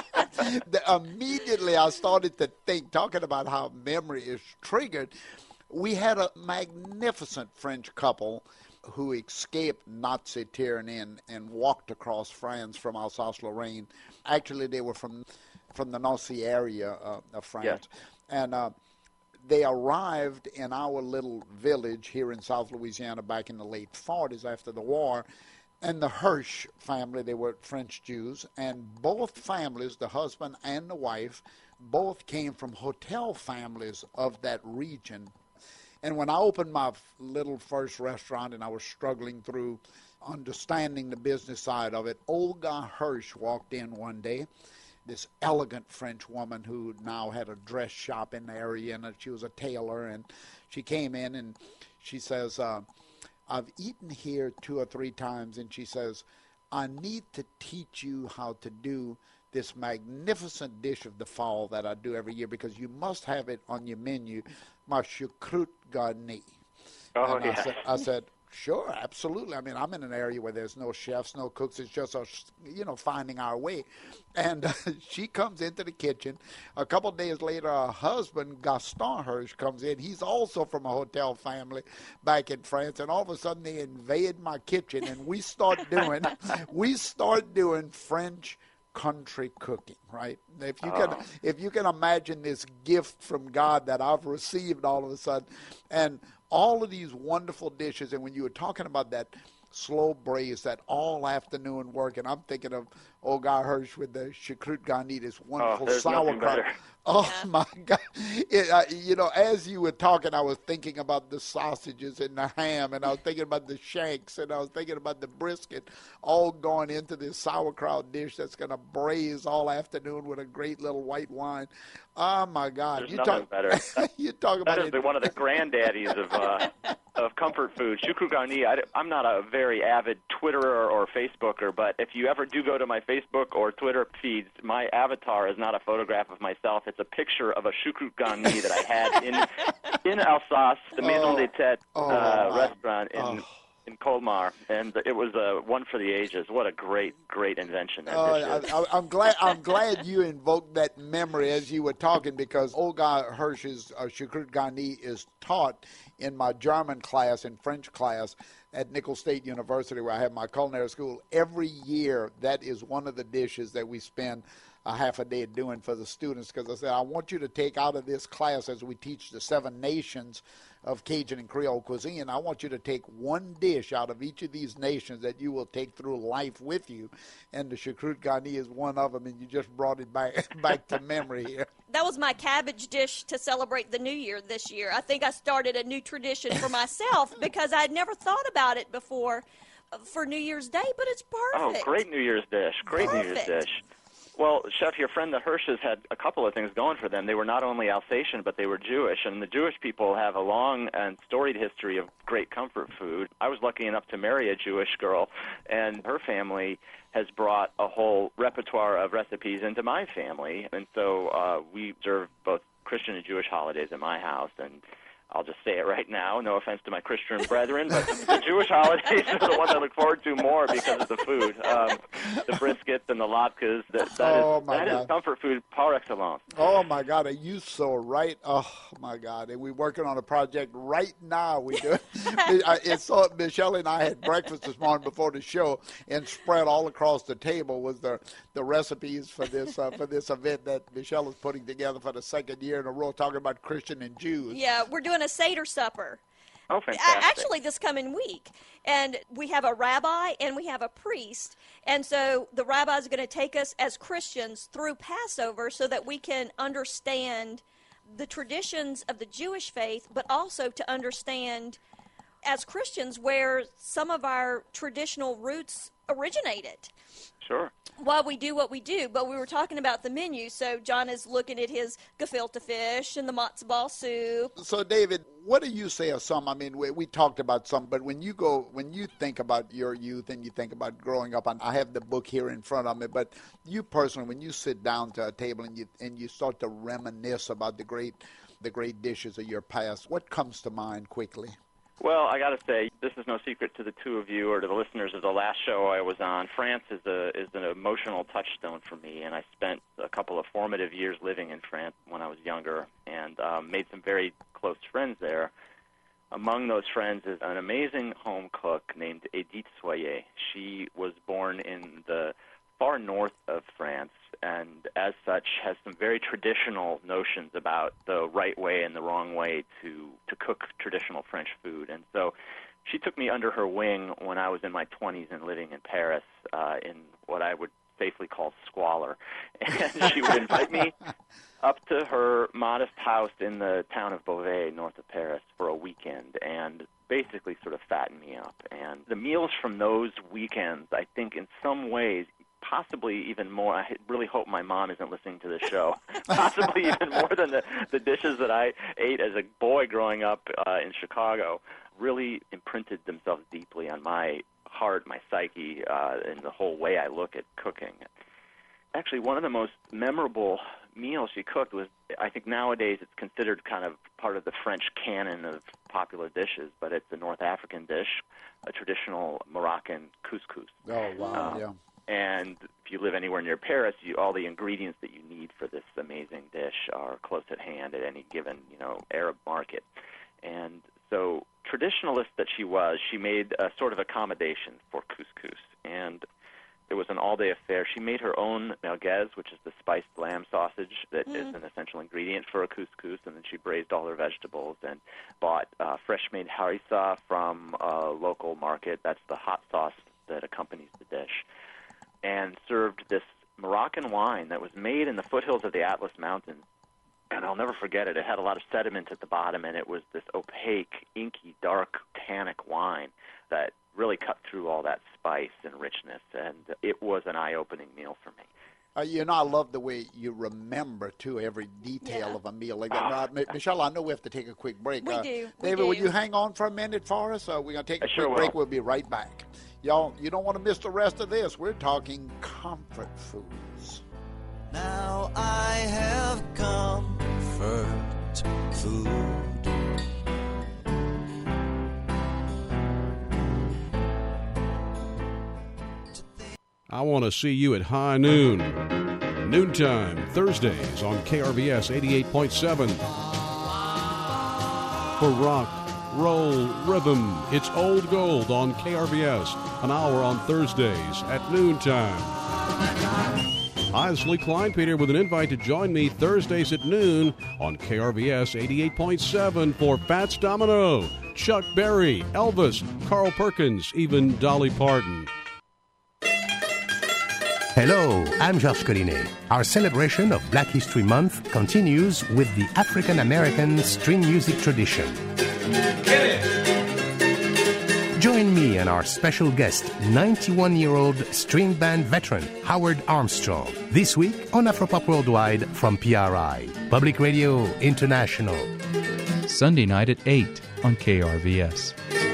The, immediately I started to think, talking about how memory is triggered, we had a magnificent French couple who escaped Nazi tyranny and, and walked across France from Alsace-Lorraine. Actually, they were from from the Nancy area uh, of France. Yes. And uh, they arrived in our little village here in South Louisiana back in the late forties after the war. And the Hirsch family, they were French Jews, and both families, the husband and the wife, both came from hotel families of that region. And when I opened my little first restaurant and I was struggling through understanding the business side of it, Olga Hirsch walked in one day, this elegant French woman who now had a dress shop in the area, and she was a tailor, and she came in and she says, uh, I've eaten here two or three times, and she says, I need to teach you how to do this magnificent dish of the fall that I do every year, because you must have it on your menu, my choucroute garnie. Oh, and yeah. I said, I said, sure, absolutely. I mean, I'm in an area where there's no chefs, no cooks. It's just us, you know, finding our way. And uh, she comes into the kitchen. A couple of days later, her husband, Gaston Hirsch, comes in. He's also from a hotel family back in France. And all of a sudden, they invade my kitchen, and we start doing, we start doing French country cooking, right? If you can, Oh. if you can imagine this gift from God that I've received all of a sudden, and all of these wonderful dishes. And when you were talking about that slow braise, that all afternoon work, and I'm thinking of Olga Hirsch with the choucroute garnie, this wonderful Oh, there's nothing sauerkraut. better. Oh my God! It, uh, you know, as you were talking, I was thinking about the sausages and the ham, and I was thinking about the shanks, and I was thinking about the brisket, all going into this sauerkraut dish that's going to braise all afternoon with a great little white wine. Oh my God! There's you nothing talk, better. you talk about That is it. the, one of the granddaddies of uh, of comfort food. Choucroute garnie. I, I'm not a very avid Twitterer or Facebooker, but if you ever do go to my Facebook or Twitter feeds, my avatar is not a photograph of myself. It's It's a picture of a choucroute garni that I had in in Alsace, the Maison Oh. des Têtes Oh, uh, my- restaurant in oh. in Colmar, and it was uh, one for the ages. What a great, great invention that Oh, dish is. I, I, I'm glad. I'm glad you invoked that memory as you were talking, because Olga Hirsch's uh, choucroute garni is taught in my German class and French class at Nicholls State University, where I have my culinary school. Every year, that is one of the dishes that we spend a half a day doing for the students, because I said, I want you to take out of this class, as we teach the seven nations of Cajun and Creole cuisine, I want you to take one dish out of each of these nations that you will take through life with you, and the choucroute garni is one of them, and you just brought it back back to memory here. That was my cabbage dish to celebrate the new year this year. I think I started a new tradition for myself because I'd never thought about it before for New Year's Day, but it's perfect. Oh, great New Year's dish. Great New Year's Perfect. dish. Well, Chef, your friend the Hirsches had a couple of things going for them. They were not only Alsatian, but they were Jewish, and the Jewish people have a long and storied history of great comfort food. I was lucky enough to marry a Jewish girl, and her family has brought a whole repertoire of recipes into my family, and so uh, we observe both Christian and Jewish holidays at my house, and I'll just say it right now, no offense to my Christian brethren, but the Jewish holidays are the ones I look forward to more because of the food. Um, the briskets and the latkes, that, that, Oh, is, my that is God. comfort food par excellence. Oh, my God, are you so right? Oh, my God. And we're working on a project right now. We do. I- it's so, Michelle and I had breakfast this morning before the show, and spread all across the table was the, the recipes for this uh, for this event that Michelle is putting together for the second year in a row, talking about Christian and Jews. Yeah, we're doing a Seder supper. Oh, A- fantastic. Actually, this coming week. And we have a rabbi and we have a priest. And so the rabbi is going to take us as Christians through Passover so that we can understand the traditions of the Jewish faith, but also to understand as Christians where some of our traditional roots originated. Sure. While we do what we do, but we were talking about the menu, so John is looking at his gefilte fish and the matzo ball soup. So, David, what do you say of some? I mean, we, we talked about some, but when you go, when you think about your youth and you think about growing up, and I have the book here in front of me, but you personally, when you sit down to a table and you and you start to reminisce about the great, the great dishes of your past, what comes to mind quickly? Well, I got to say, this is no secret to the two of you or to the listeners of the last show I was on. France is a is an emotional touchstone for me, and I spent a couple of formative years living in France when I was younger, and um, made some very close friends there. Among those friends is an amazing home cook named Edith Soyer. She was born in the far north of France, and as such has some very traditional notions about the right way and the wrong way to, to cook traditional French food. And so she took me under her wing when I was in my twenties and living in Paris uh, in what I would safely call squalor. And she would invite me up to her modest house in the town of Beauvais, north of Paris, for a weekend, and basically sort of fatten me up. And the meals from those weekends, I think in some ways, possibly even more, I really hope my mom isn't listening to this show, possibly even more than the, the dishes that I ate as a boy growing up uh, in Chicago, really imprinted themselves deeply on my heart, my psyche, uh, and the whole way I look at cooking. Actually, one of the most memorable meals she cooked was, I think nowadays it's considered kind of part of the French canon of popular dishes, but it's a North African dish, a traditional Moroccan couscous. Oh, wow, Um, yeah. And if you live anywhere near Paris, you, all the ingredients that you need for this amazing dish are close at hand at any given, you know, Arab market. And so, traditionalist that she was, she made a sort of accommodation for couscous. And it was an all-day affair. She made her own merguez, which is the spiced lamb sausage that Mm. is an essential ingredient for a couscous, and then she braised all her vegetables and bought uh, fresh-made harissa from a local market. That's the hot sauce that accompanies the dish. And served this Moroccan wine that was made in the foothills of the Atlas Mountains. And I'll never forget it. It had a lot of sediment at the bottom, and it was this opaque, inky, dark, tannic wine that really cut through all that spice and richness. And it was an eye-opening meal for me. Uh, you know, I love the way you remember, too, every detail of a meal like that. Now, M- Michelle, I know we have to take a quick break. We uh, do. We David, do. will you hang on for a minute for us? Uh, we're going to take a I quick sure will. break. We'll be right back. Y'all, you don't want to miss the rest of this. We're talking comfort foods. Now I have comfort food. I want to see you at high noon. Noontime, Thursdays on K R V S eighty-eight point seven. For rock, roll, rhythm, it's Old Gold on K R V S, an hour on Thursdays at noontime. Hi, this is Lee Kleinpeter with an invite to join me Thursdays at noon on K R V S eighty-eight point seven for Fats Domino, Chuck Berry, Elvis, Carl Perkins, even Dolly Parton. Hello, I'm Georges Collinet. Our celebration of Black History Month continues with the African American string music tradition. Get it! Join me and our special guest, ninety-one-year-old string band veteran Howard Armstrong, this week on Afropop Worldwide from P R I, Public Radio International. Sunday night at eight on K R V S.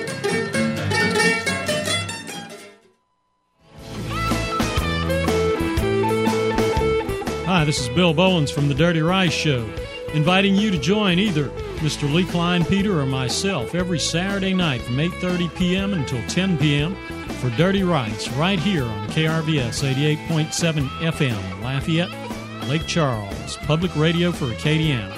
Hi, this is Bill Bowens from The Dirty Rice Show, inviting you to join either Mister Lee Kleinpeter or myself every Saturday night from eight thirty p.m. until ten p.m. for Dirty Rice right here on K R V S eighty-eight point seven F M, Lafayette, Lake Charles, Public Radio for Acadiana.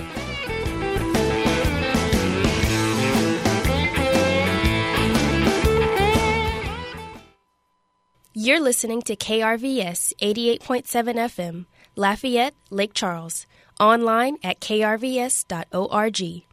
You're listening to K R V S eighty-eight point seven F M, Lafayette, Lake Charles. Online at k r v s dot org. It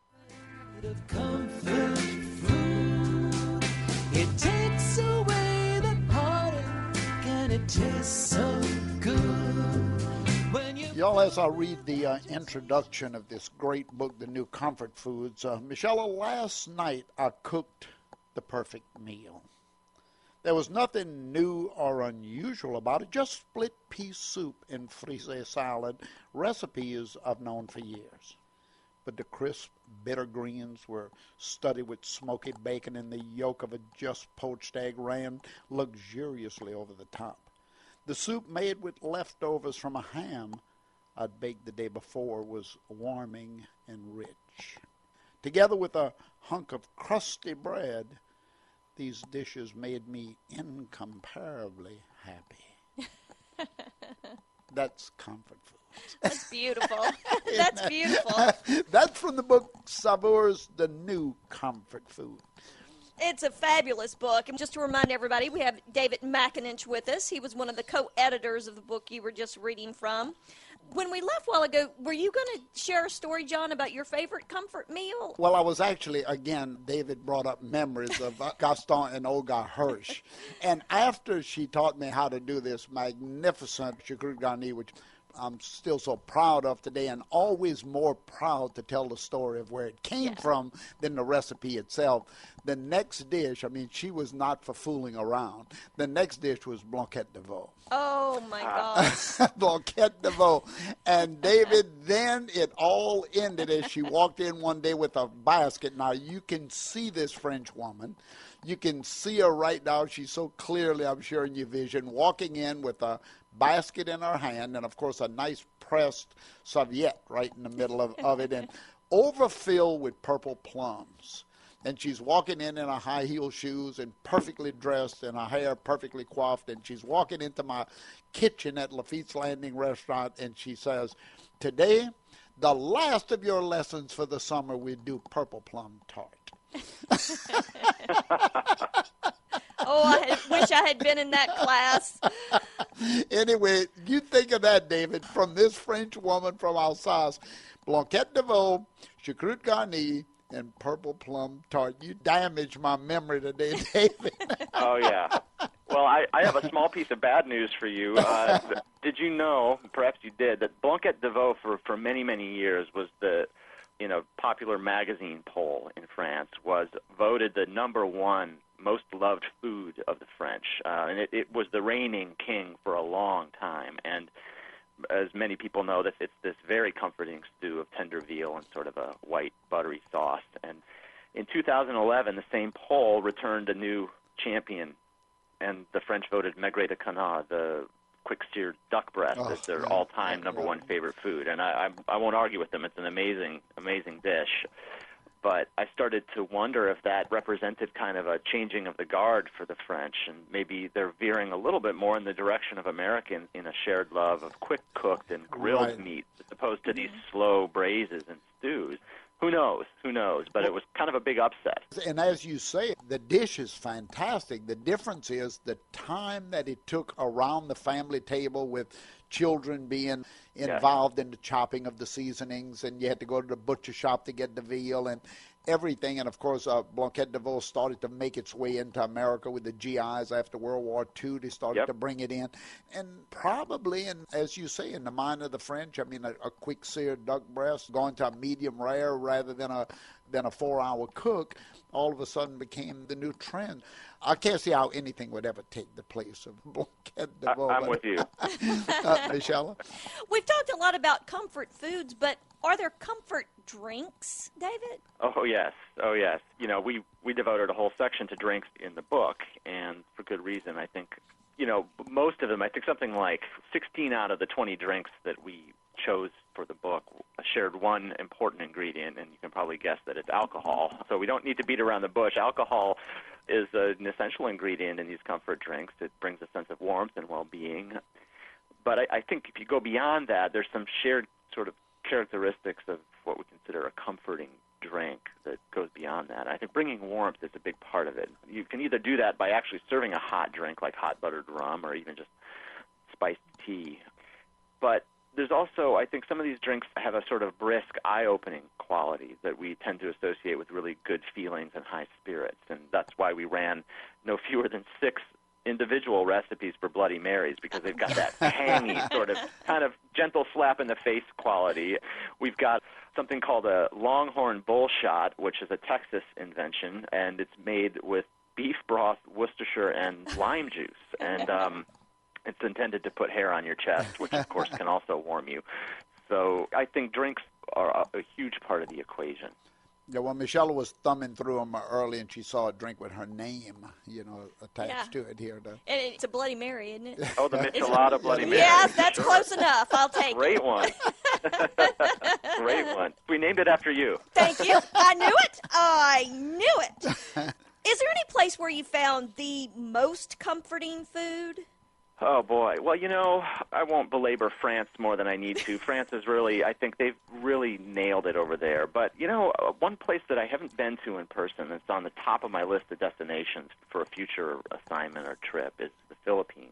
takes away the heartache and it tastes so good. When you Y'all, as I read the uh, introduction of this great book, The New Comfort Foods, uh, Michelle, last night I cooked the perfect meal. There was nothing new or unusual about it, just split pea soup and frise salad, recipes I've known for years. But the crisp, bitter greens were studded with smoky bacon, and the yolk of a just poached egg ran luxuriously over the top. The soup, made with leftovers from a ham I'd baked the day before, was warming and rich. Together with a hunk of crusty bread, these dishes made me incomparably happy. That's comfort food. That's beautiful. That's beautiful. That's from the book Savours, The New Comfort Food. It's a fabulous book. And just to remind everybody, we have David McAninch with us. He was one of the co-editors of the book you were just reading from. When we left a while ago, were you going to share a story, John, about your favorite comfort meal? Well, I was actually, again, David brought up memories of Gaston and Olga Hirsch. And after she taught me how to do this magnificent choucroute garni, which I'm still so proud of today, and always more proud to tell the story of where it came yeah. from than the recipe itself. The next dish, I mean, she was not for fooling around. The next dish was blanquette de veau. Oh, my gosh. Blanquette de veau. And David, then it all ended as she walked in one day with a basket. Now, you can see this French woman. You can see her right now. She's so clearly, I'm sure, in your vision, walking in with a basket in her hand, and of course a nice pressed serviette right in the middle of, of it, and overfilled with purple plums. And she's walking in in her high heel shoes and perfectly dressed, and her hair perfectly coiffed, and she's walking into my kitchen at Lafitte's Landing restaurant, and she says, "Today, the last of your lessons for the summer, we do purple plum tart." Oh, I had, wish I had been in that class. Anyway, you think of that, David, from this French woman from Alsace. Blanquette de veau, choucroute garni, and purple plum tart. You damaged my memory today, David. Oh, yeah. Well, I, I have a small piece of bad news for you. Uh, did you know, perhaps you did, that Blanquette de veau for, for many, many years was the, you know, popular magazine poll in France, was voted the number one most loved food of the French. Uh, and it, it was the reigning king for a long time. And as many people know, that it's this very comforting stew of tender veal and sort of a white buttery sauce. And in two thousand eleven, the same poll returned a new champion, and the French voted Maigret de Canard, the quick seared duck breast Oh, as their yeah, all-time yeah, number yeah. one favorite food, and I, I I won't argue with them. It's an amazing, amazing dish. But I started to wonder if that represented kind of a changing of the guard for the French, and maybe they're veering a little bit more in the direction of Americans in a shared love of quick-cooked and grilled Right. meat, as opposed to these slow braises and stews. Who knows? Who knows? But it was kind of a big upset. And as you say, the dish is fantastic. The difference is the time that it took around the family table with children being involved in the chopping of the seasonings, and you had to go to the butcher shop to get the veal and everything. And, of course, uh, Blanquette de Veau started to make its way into America with the G Is after World War Two. They started Yep. to bring it in. And probably, and as you say, in the mind of the French, I mean, a, a quick seared duck breast going to a medium rare rather than a than a four-hour cook all of a sudden became the new trend. I can't see how anything would ever take the place of Blanquette de Veau. I, I'm with you. uh, Michelle? We've talked a lot about comfort foods, but are there comfort drinks, David? Oh yes, oh yes. You know, we we devoted a whole section to drinks in the book, and for good reason. I think, you know, most of them. I think something like sixteen out of the twenty drinks that we chose for the book shared one important ingredient, and you can probably guess that it's alcohol. So we don't need to beat around the bush. Alcohol is an essential ingredient in these comfort drinks. It brings a sense of warmth and well-being. But I, I think if you go beyond that, there's some shared sort of characteristics of what we consider a comforting drink that goes beyond that. I think bringing warmth is a big part of it. You can either do that by actually serving a hot drink like hot buttered rum or even just spiced tea. But there's also, I think some of these drinks have a sort of brisk, eye-opening quality that we tend to associate with really good feelings and high spirits. And that's why we ran no fewer than six individual recipes for Bloody Marys, because they've got that tangy sort of kind of gentle slap in the face quality. We've got something called a Longhorn Bull Shot, which is a Texas invention, and it's made with beef broth, Worcestershire, and lime juice. And um, it's intended to put hair on your chest, which of course can also warm you. So I think drinks are a, a huge part of the equation. Yeah, well, Michelle was thumbing through them early, and she saw a drink with her name, you know, attached Yeah. to it here. To... And it's a Bloody Mary, isn't it? Oh, the Michelada Bloody Mary. Yes, that's Sure. close enough. I'll take Great it. one. Great one. We named it after you. Thank you. I knew it. I knew it. Is there any place where you found the most comforting food? Oh, boy. Well, you know, I won't belabor France more than I need to. France is really, I think they've really nailed it over there. But, you know, uh, one place that I haven't been to in person that's on the top of my list of destinations for a future assignment or trip is the Philippines.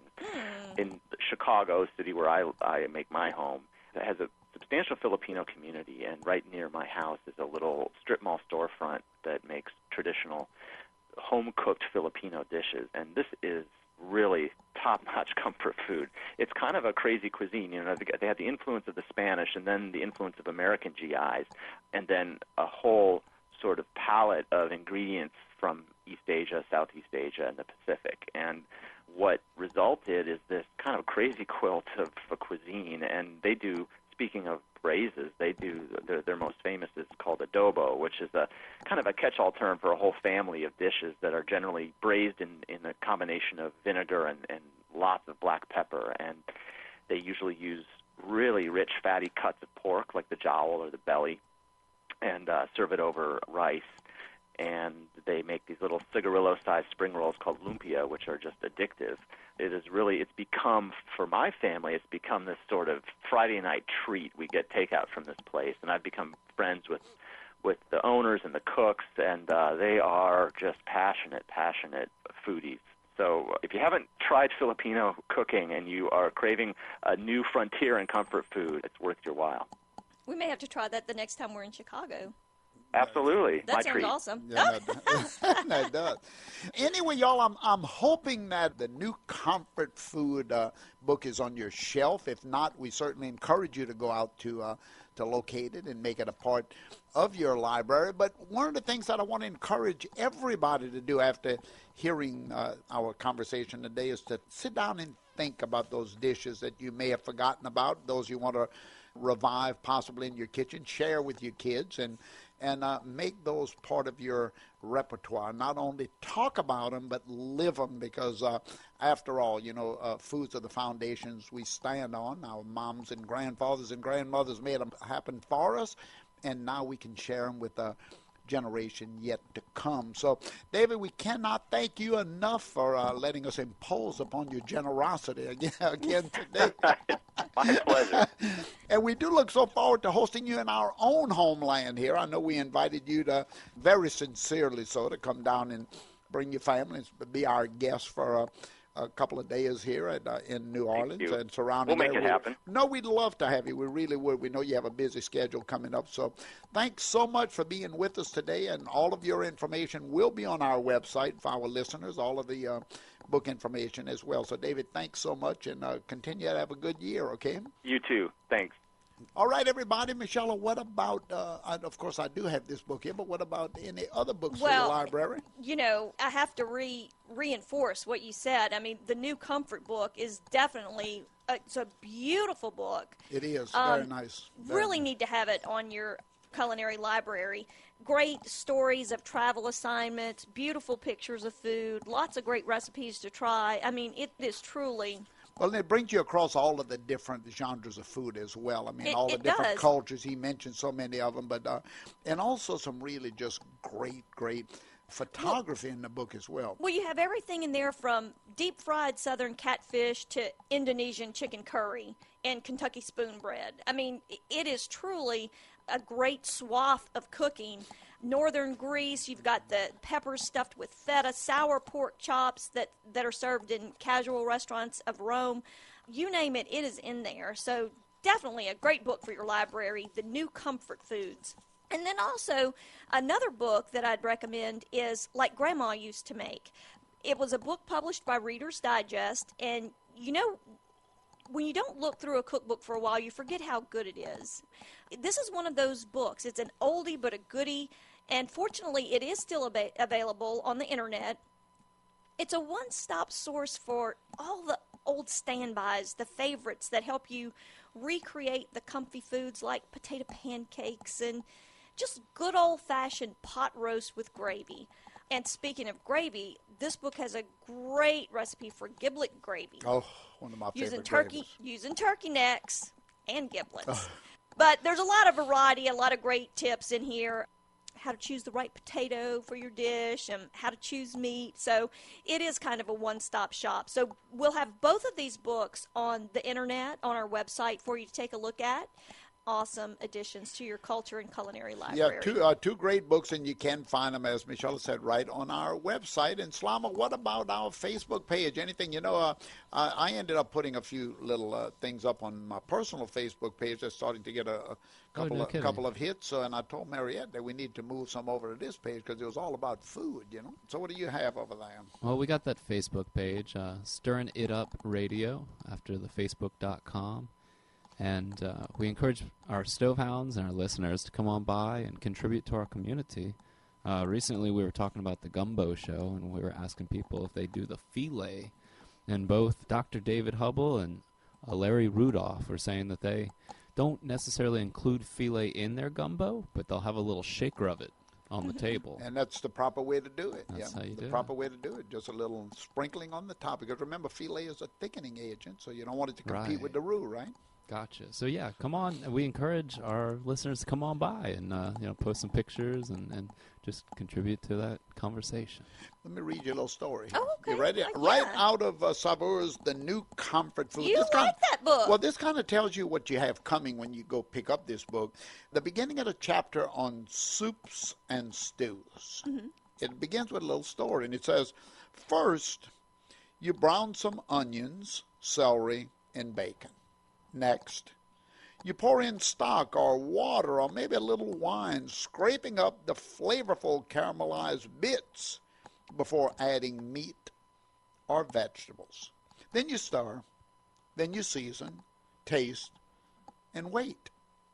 In Chicago, city where I, I make my home, it has a substantial Filipino community, and right near my house is a little strip mall storefront that makes traditional home-cooked Filipino dishes. And this is really top-notch comfort food. It's kind of a crazy cuisine. You know, they had the influence of the Spanish and then the influence of American G Is, and then a whole sort of palette of ingredients from East Asia, Southeast Asia, and the Pacific. And what resulted is this kind of crazy quilt of a cuisine, and they do, speaking of braises, they do, their, their most famous is called adobo, which is a kind of a catch-all term for a whole family of dishes that are generally braised in, in a combination of vinegar and, and lots of black pepper. And they usually use really rich, fatty cuts of pork, like the jowl or the belly, and uh, serve it over rice. And they make these little cigarillo-sized spring rolls called lumpia, which are just addictive. It is really, it's become, for my family, it's become this sort of Friday night treat. We get takeout from this place, and I've become friends with, with the owners and the cooks, and uh, they are just passionate, passionate foodies. So if you haven't tried Filipino cooking and you are craving a new frontier in comfort food, it's worth your while. We may have to try that the next time we're in Chicago. Absolutely. That My sounds treat. awesome. Yeah, that, that does. Anyway, y'all, I'm I'm hoping that the new comfort food uh, book is on your shelf. If not, we certainly encourage you to go out to uh, to locate it and make it a part of your library. But one of the things that I want to encourage everybody to do after hearing uh, our conversation today is to sit down and think about those dishes that you may have forgotten about, those you want to revive possibly in your kitchen, share with your kids, and and uh, make those part of your repertoire. Not only talk about them, but live them, because uh, after all, you know, uh, foods are the foundations we stand on. Our moms and grandfathers and grandmothers made them happen for us, and now we can share them with the generation yet to come. So, David, we cannot thank you enough for uh, letting us impose upon your generosity again, again today. My pleasure. And we do look so forward to hosting you in our own homeland here. I know we invited you to, very sincerely so, to come down and bring your family and be our guest for a, a couple of days here at, uh, in New Orleans and surrounding. We'll make area. it happen. No, we'd love to have you. We really would. We know you have a busy schedule coming up. So thanks so much for being with us today. And all of your information will be on our website for our listeners, all of the uh, book information as well. So, David, thanks so much, and uh, continue to have a good year, okay? You too. Thanks. All right, everybody. Michelle, what about, uh, I, of course, I do have this book here, but what about any other books well, for the library? You know, I have to re reinforce what you said. I mean, the New Comfort book is definitely, a, it's a beautiful book. It is. Um, Very nice. Very really nice. need to have it on your culinary library. Great stories of travel assignments, beautiful pictures of food, lots of great recipes to try. I mean, it is truly... Well, and it brings you across all of the different genres of food as well. I mean, It- all the it different does. cultures. He mentioned so many of them, but uh, and also some really just great, great photography in the book as well. Well, you have everything in there from deep-fried southern catfish to Indonesian chicken curry and Kentucky spoon bread. I mean, i- it is truly a great swath of cooking. Northern Greece, you've got the peppers stuffed with feta, sour pork chops that, that are served in casual restaurants of Rome. You name it, it is in there. So definitely a great book for your library, The New Comfort Foods. And then also another book that I'd recommend is Like Grandma Used to Make. It was a book published by Reader's Digest, and you know, when you don't look through a cookbook for a while, you forget how good it is. This is one of those books. It's an oldie but a goodie, and fortunately it is still ab- available on the internet. It's a one-stop source for all the old standbys, the favorites that help you recreate the comfy foods like potato pancakes and just good old-fashioned pot roast with gravy. And speaking of gravy, this book has a great recipe for giblet gravy. Oh, one of my using favorite turkey, gravies. using turkey necks and giblets. Oh. But there's a lot of variety, a lot of great tips in here. How to choose the right potato for your dish and how to choose meat. So it is kind of a one-stop shop. So we'll have both of these books on the internet, on our website for you to take a look at. Awesome additions to your culture and culinary library. Yeah, two uh, two great books, and you can find them, as Michelle said, right on our website. And Slama, what about our Facebook page? Anything, you know, uh, uh, I ended up putting a few little uh, things up on my personal Facebook page that's starting to get a, a couple, no of, kidding. couple of hits. So, and I told Mariette that we need to move some over to this page because it was all about food, you know. So what do you have over there? Well, we got that Facebook page, uh, Stirring It Up Radio, after the facebook dot com. And uh, we encourage our Stovehounds and our listeners to come on by and contribute to our community. Uh, recently, we were talking about the Gumbo Show, and we were asking people if they do the filet. And both Doctor David Hubble and uh, Larry Rudolph were saying that they don't necessarily include filet in their gumbo, but they'll have a little shaker of it on the table. And that's the proper way to do it. That's yeah, how you the do it. proper way to do it. Just a little sprinkling on the top. Because remember, filet is a thickening agent, so you don't want it to compete Right. with the roux, right? Gotcha. So yeah, come on. We encourage our listeners to come on by and uh, you know post some pictures and, and just contribute to that conversation. Let me read you a little story. Oh, okay. You ready? Uh, Right yeah. out of uh, Savour's The New Comfort Food. You This like kind- that book. Well, this kind of tells you what you have coming when you go pick up this book. The beginning of the chapter on soups and stews. Mhm. It begins with a little story, and it says, first, you brown some onions, celery, and bacon. Next, you pour in stock or water or maybe a little wine, scraping up the flavorful caramelized bits before adding meat or vegetables. Then you stir, then you season, taste, and wait.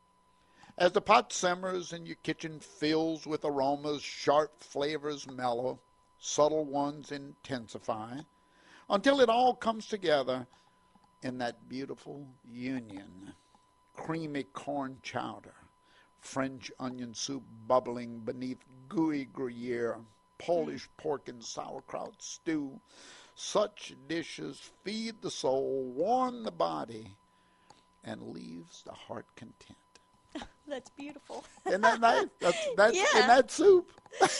As the pot simmers and your kitchen fills with aromas, sharp flavors mellow, subtle ones intensify, until it all comes together in that beautiful union. Creamy corn chowder, French onion soup bubbling beneath gooey Gruyere, Polish pork and sauerkraut stew. Such dishes feed the soul, warm the body, and leaves the heart content. That's beautiful. Isn't that nice? That's, that's Yeah. in that soup.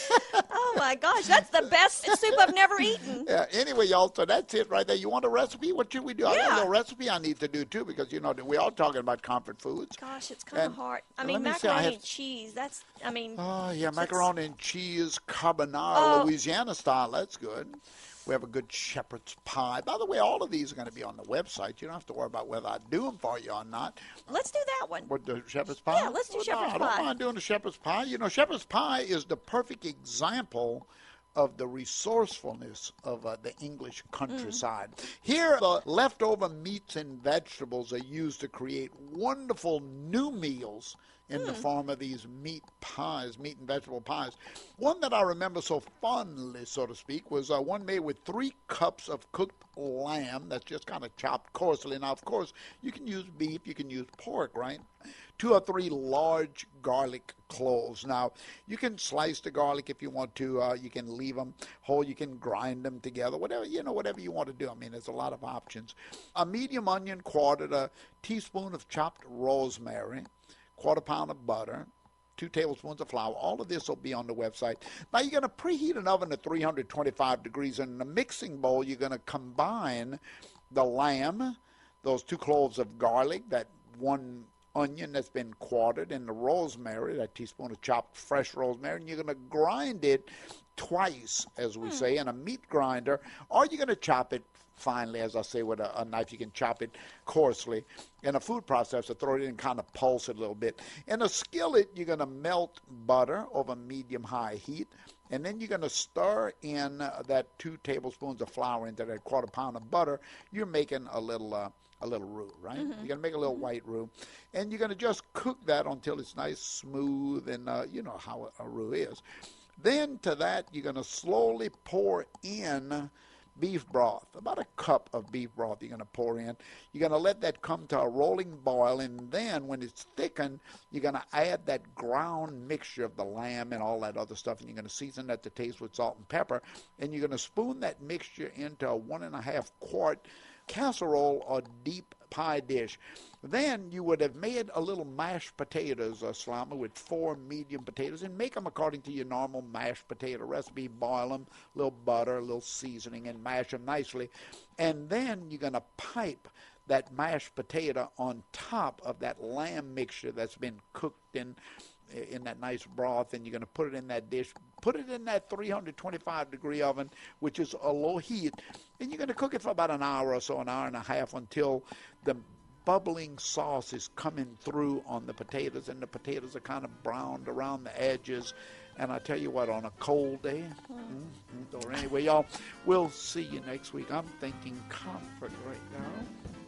Oh, my gosh. That's the best soup I've never eaten. Yeah, anyway, y'all, so that's it right there. You want a recipe? What should we do? I got Yeah. a little recipe I need to do, too, because, you know, we're all talking about comfort foods. Gosh, it's kind of And hard. I let mean, me see, I macaroni have- and cheese, that's, I mean. Oh, yeah, that's- macaroni and cheese carbonara, Oh. Louisiana style. That's good. We have a good shepherd's pie. By the way, all of these are going to be on the website. You don't have to worry about whether I do them for you or not. Let's do that one. What, the shepherd's pie? Yeah, let's do Well, shepherd's no, I pie. don't mind doing the shepherd's pie. You know, shepherd's pie is the perfect example of the resourcefulness of uh, the English countryside. Mm. Here, the leftover meats and vegetables are used to create wonderful new meals in the Hmm. form of these meat pies, meat and vegetable pies. One that I remember so fondly, so to speak, was uh, one made with three cups of cooked lamb that's just kind of chopped coarsely. Now, of course, you can use beef, you can use pork, right? Two or three large garlic cloves. Now, you can slice the garlic if you want to. Uh, you can leave them whole. You can grind them together. Whatever, you know, whatever you want to do. I mean, there's a lot of options. A medium onion quartered, a teaspoon of chopped rosemary, quarter pound of butter, two tablespoons of flour. All of this will be on the website. Now, you're going to preheat an oven at three hundred twenty-five degrees. And in a mixing bowl, you're going to combine the lamb, those two cloves of garlic, that one onion that's been quartered, and the rosemary, that teaspoon of chopped fresh rosemary, and you're going to grind it twice, as we say, in a meat grinder, or you're going to chop it finely, as I say, with a, a knife. You can chop it coarsely. In a food processor, throw it in and kind of pulse it a little bit. In a skillet, you're going to melt butter over medium-high heat, and then you're going to stir in uh, that two tablespoons of flour into that quarter pound of butter. You're making a little uh, a little roux, right? Mm-hmm. You're going to make a little white roux, and you're going to just cook that until it's nice, smooth, and uh, you know how a, a roux is. Then to that, you're going to slowly pour in beef broth, about a cup of beef broth you're going to pour in. You're going to let that come to a rolling boil, and then when it's thickened, you're going to add that ground mixture of the lamb and all that other stuff, and you're going to season that to taste with salt and pepper, and you're going to spoon that mixture into a one and a half quart casserole or deep pie dish. Then you would have made a little mashed potatoes, uh, Slama, with four medium potatoes, and make them according to your normal mashed potato recipe. Boil them, a little butter, a little seasoning, and mash them nicely. And then you're going to pipe that mashed potato on top of that lamb mixture that's been cooked in in that nice broth, and you're going to put it in that dish. Put it in that three hundred twenty-five degree oven, which is a low heat, and you're going to cook it for about an hour or so, an hour and a half, until the bubbling sauce is coming through on the potatoes, and the potatoes are kind of browned around the edges. And I tell you what, on a cold day, mm-hmm, or anyway, y'all, we'll see you next week. I'm thinking comfort right now.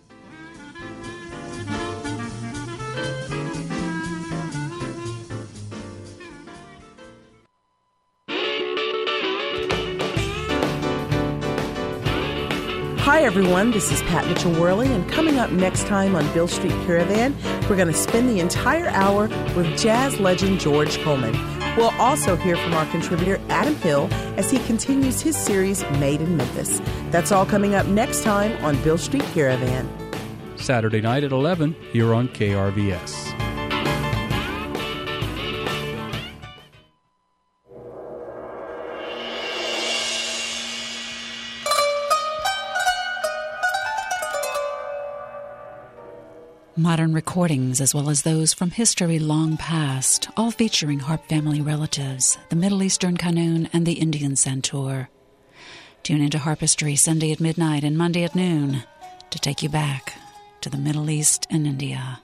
Hi, everyone. This is Pat Mitchell-Worley, and coming up next time on Bill Street Caravan, we're going to spend the entire hour with jazz legend George Coleman. We'll also hear from our contributor Adam Hill as he continues his series Made in Memphis. That's all coming up next time on Bill Street Caravan. Saturday night at eleven here on K R V S. Modern recordings, as well as those from history long past, all featuring Harp family relatives, the Middle Eastern Qanun, and the Indian Santur. Tune into Harpistry Sunday at midnight and Monday at noon to take you back to the Middle East and India.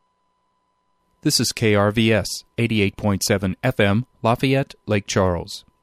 This is K R V S, eighty-eight point seven F M, Lafayette, Lake Charles.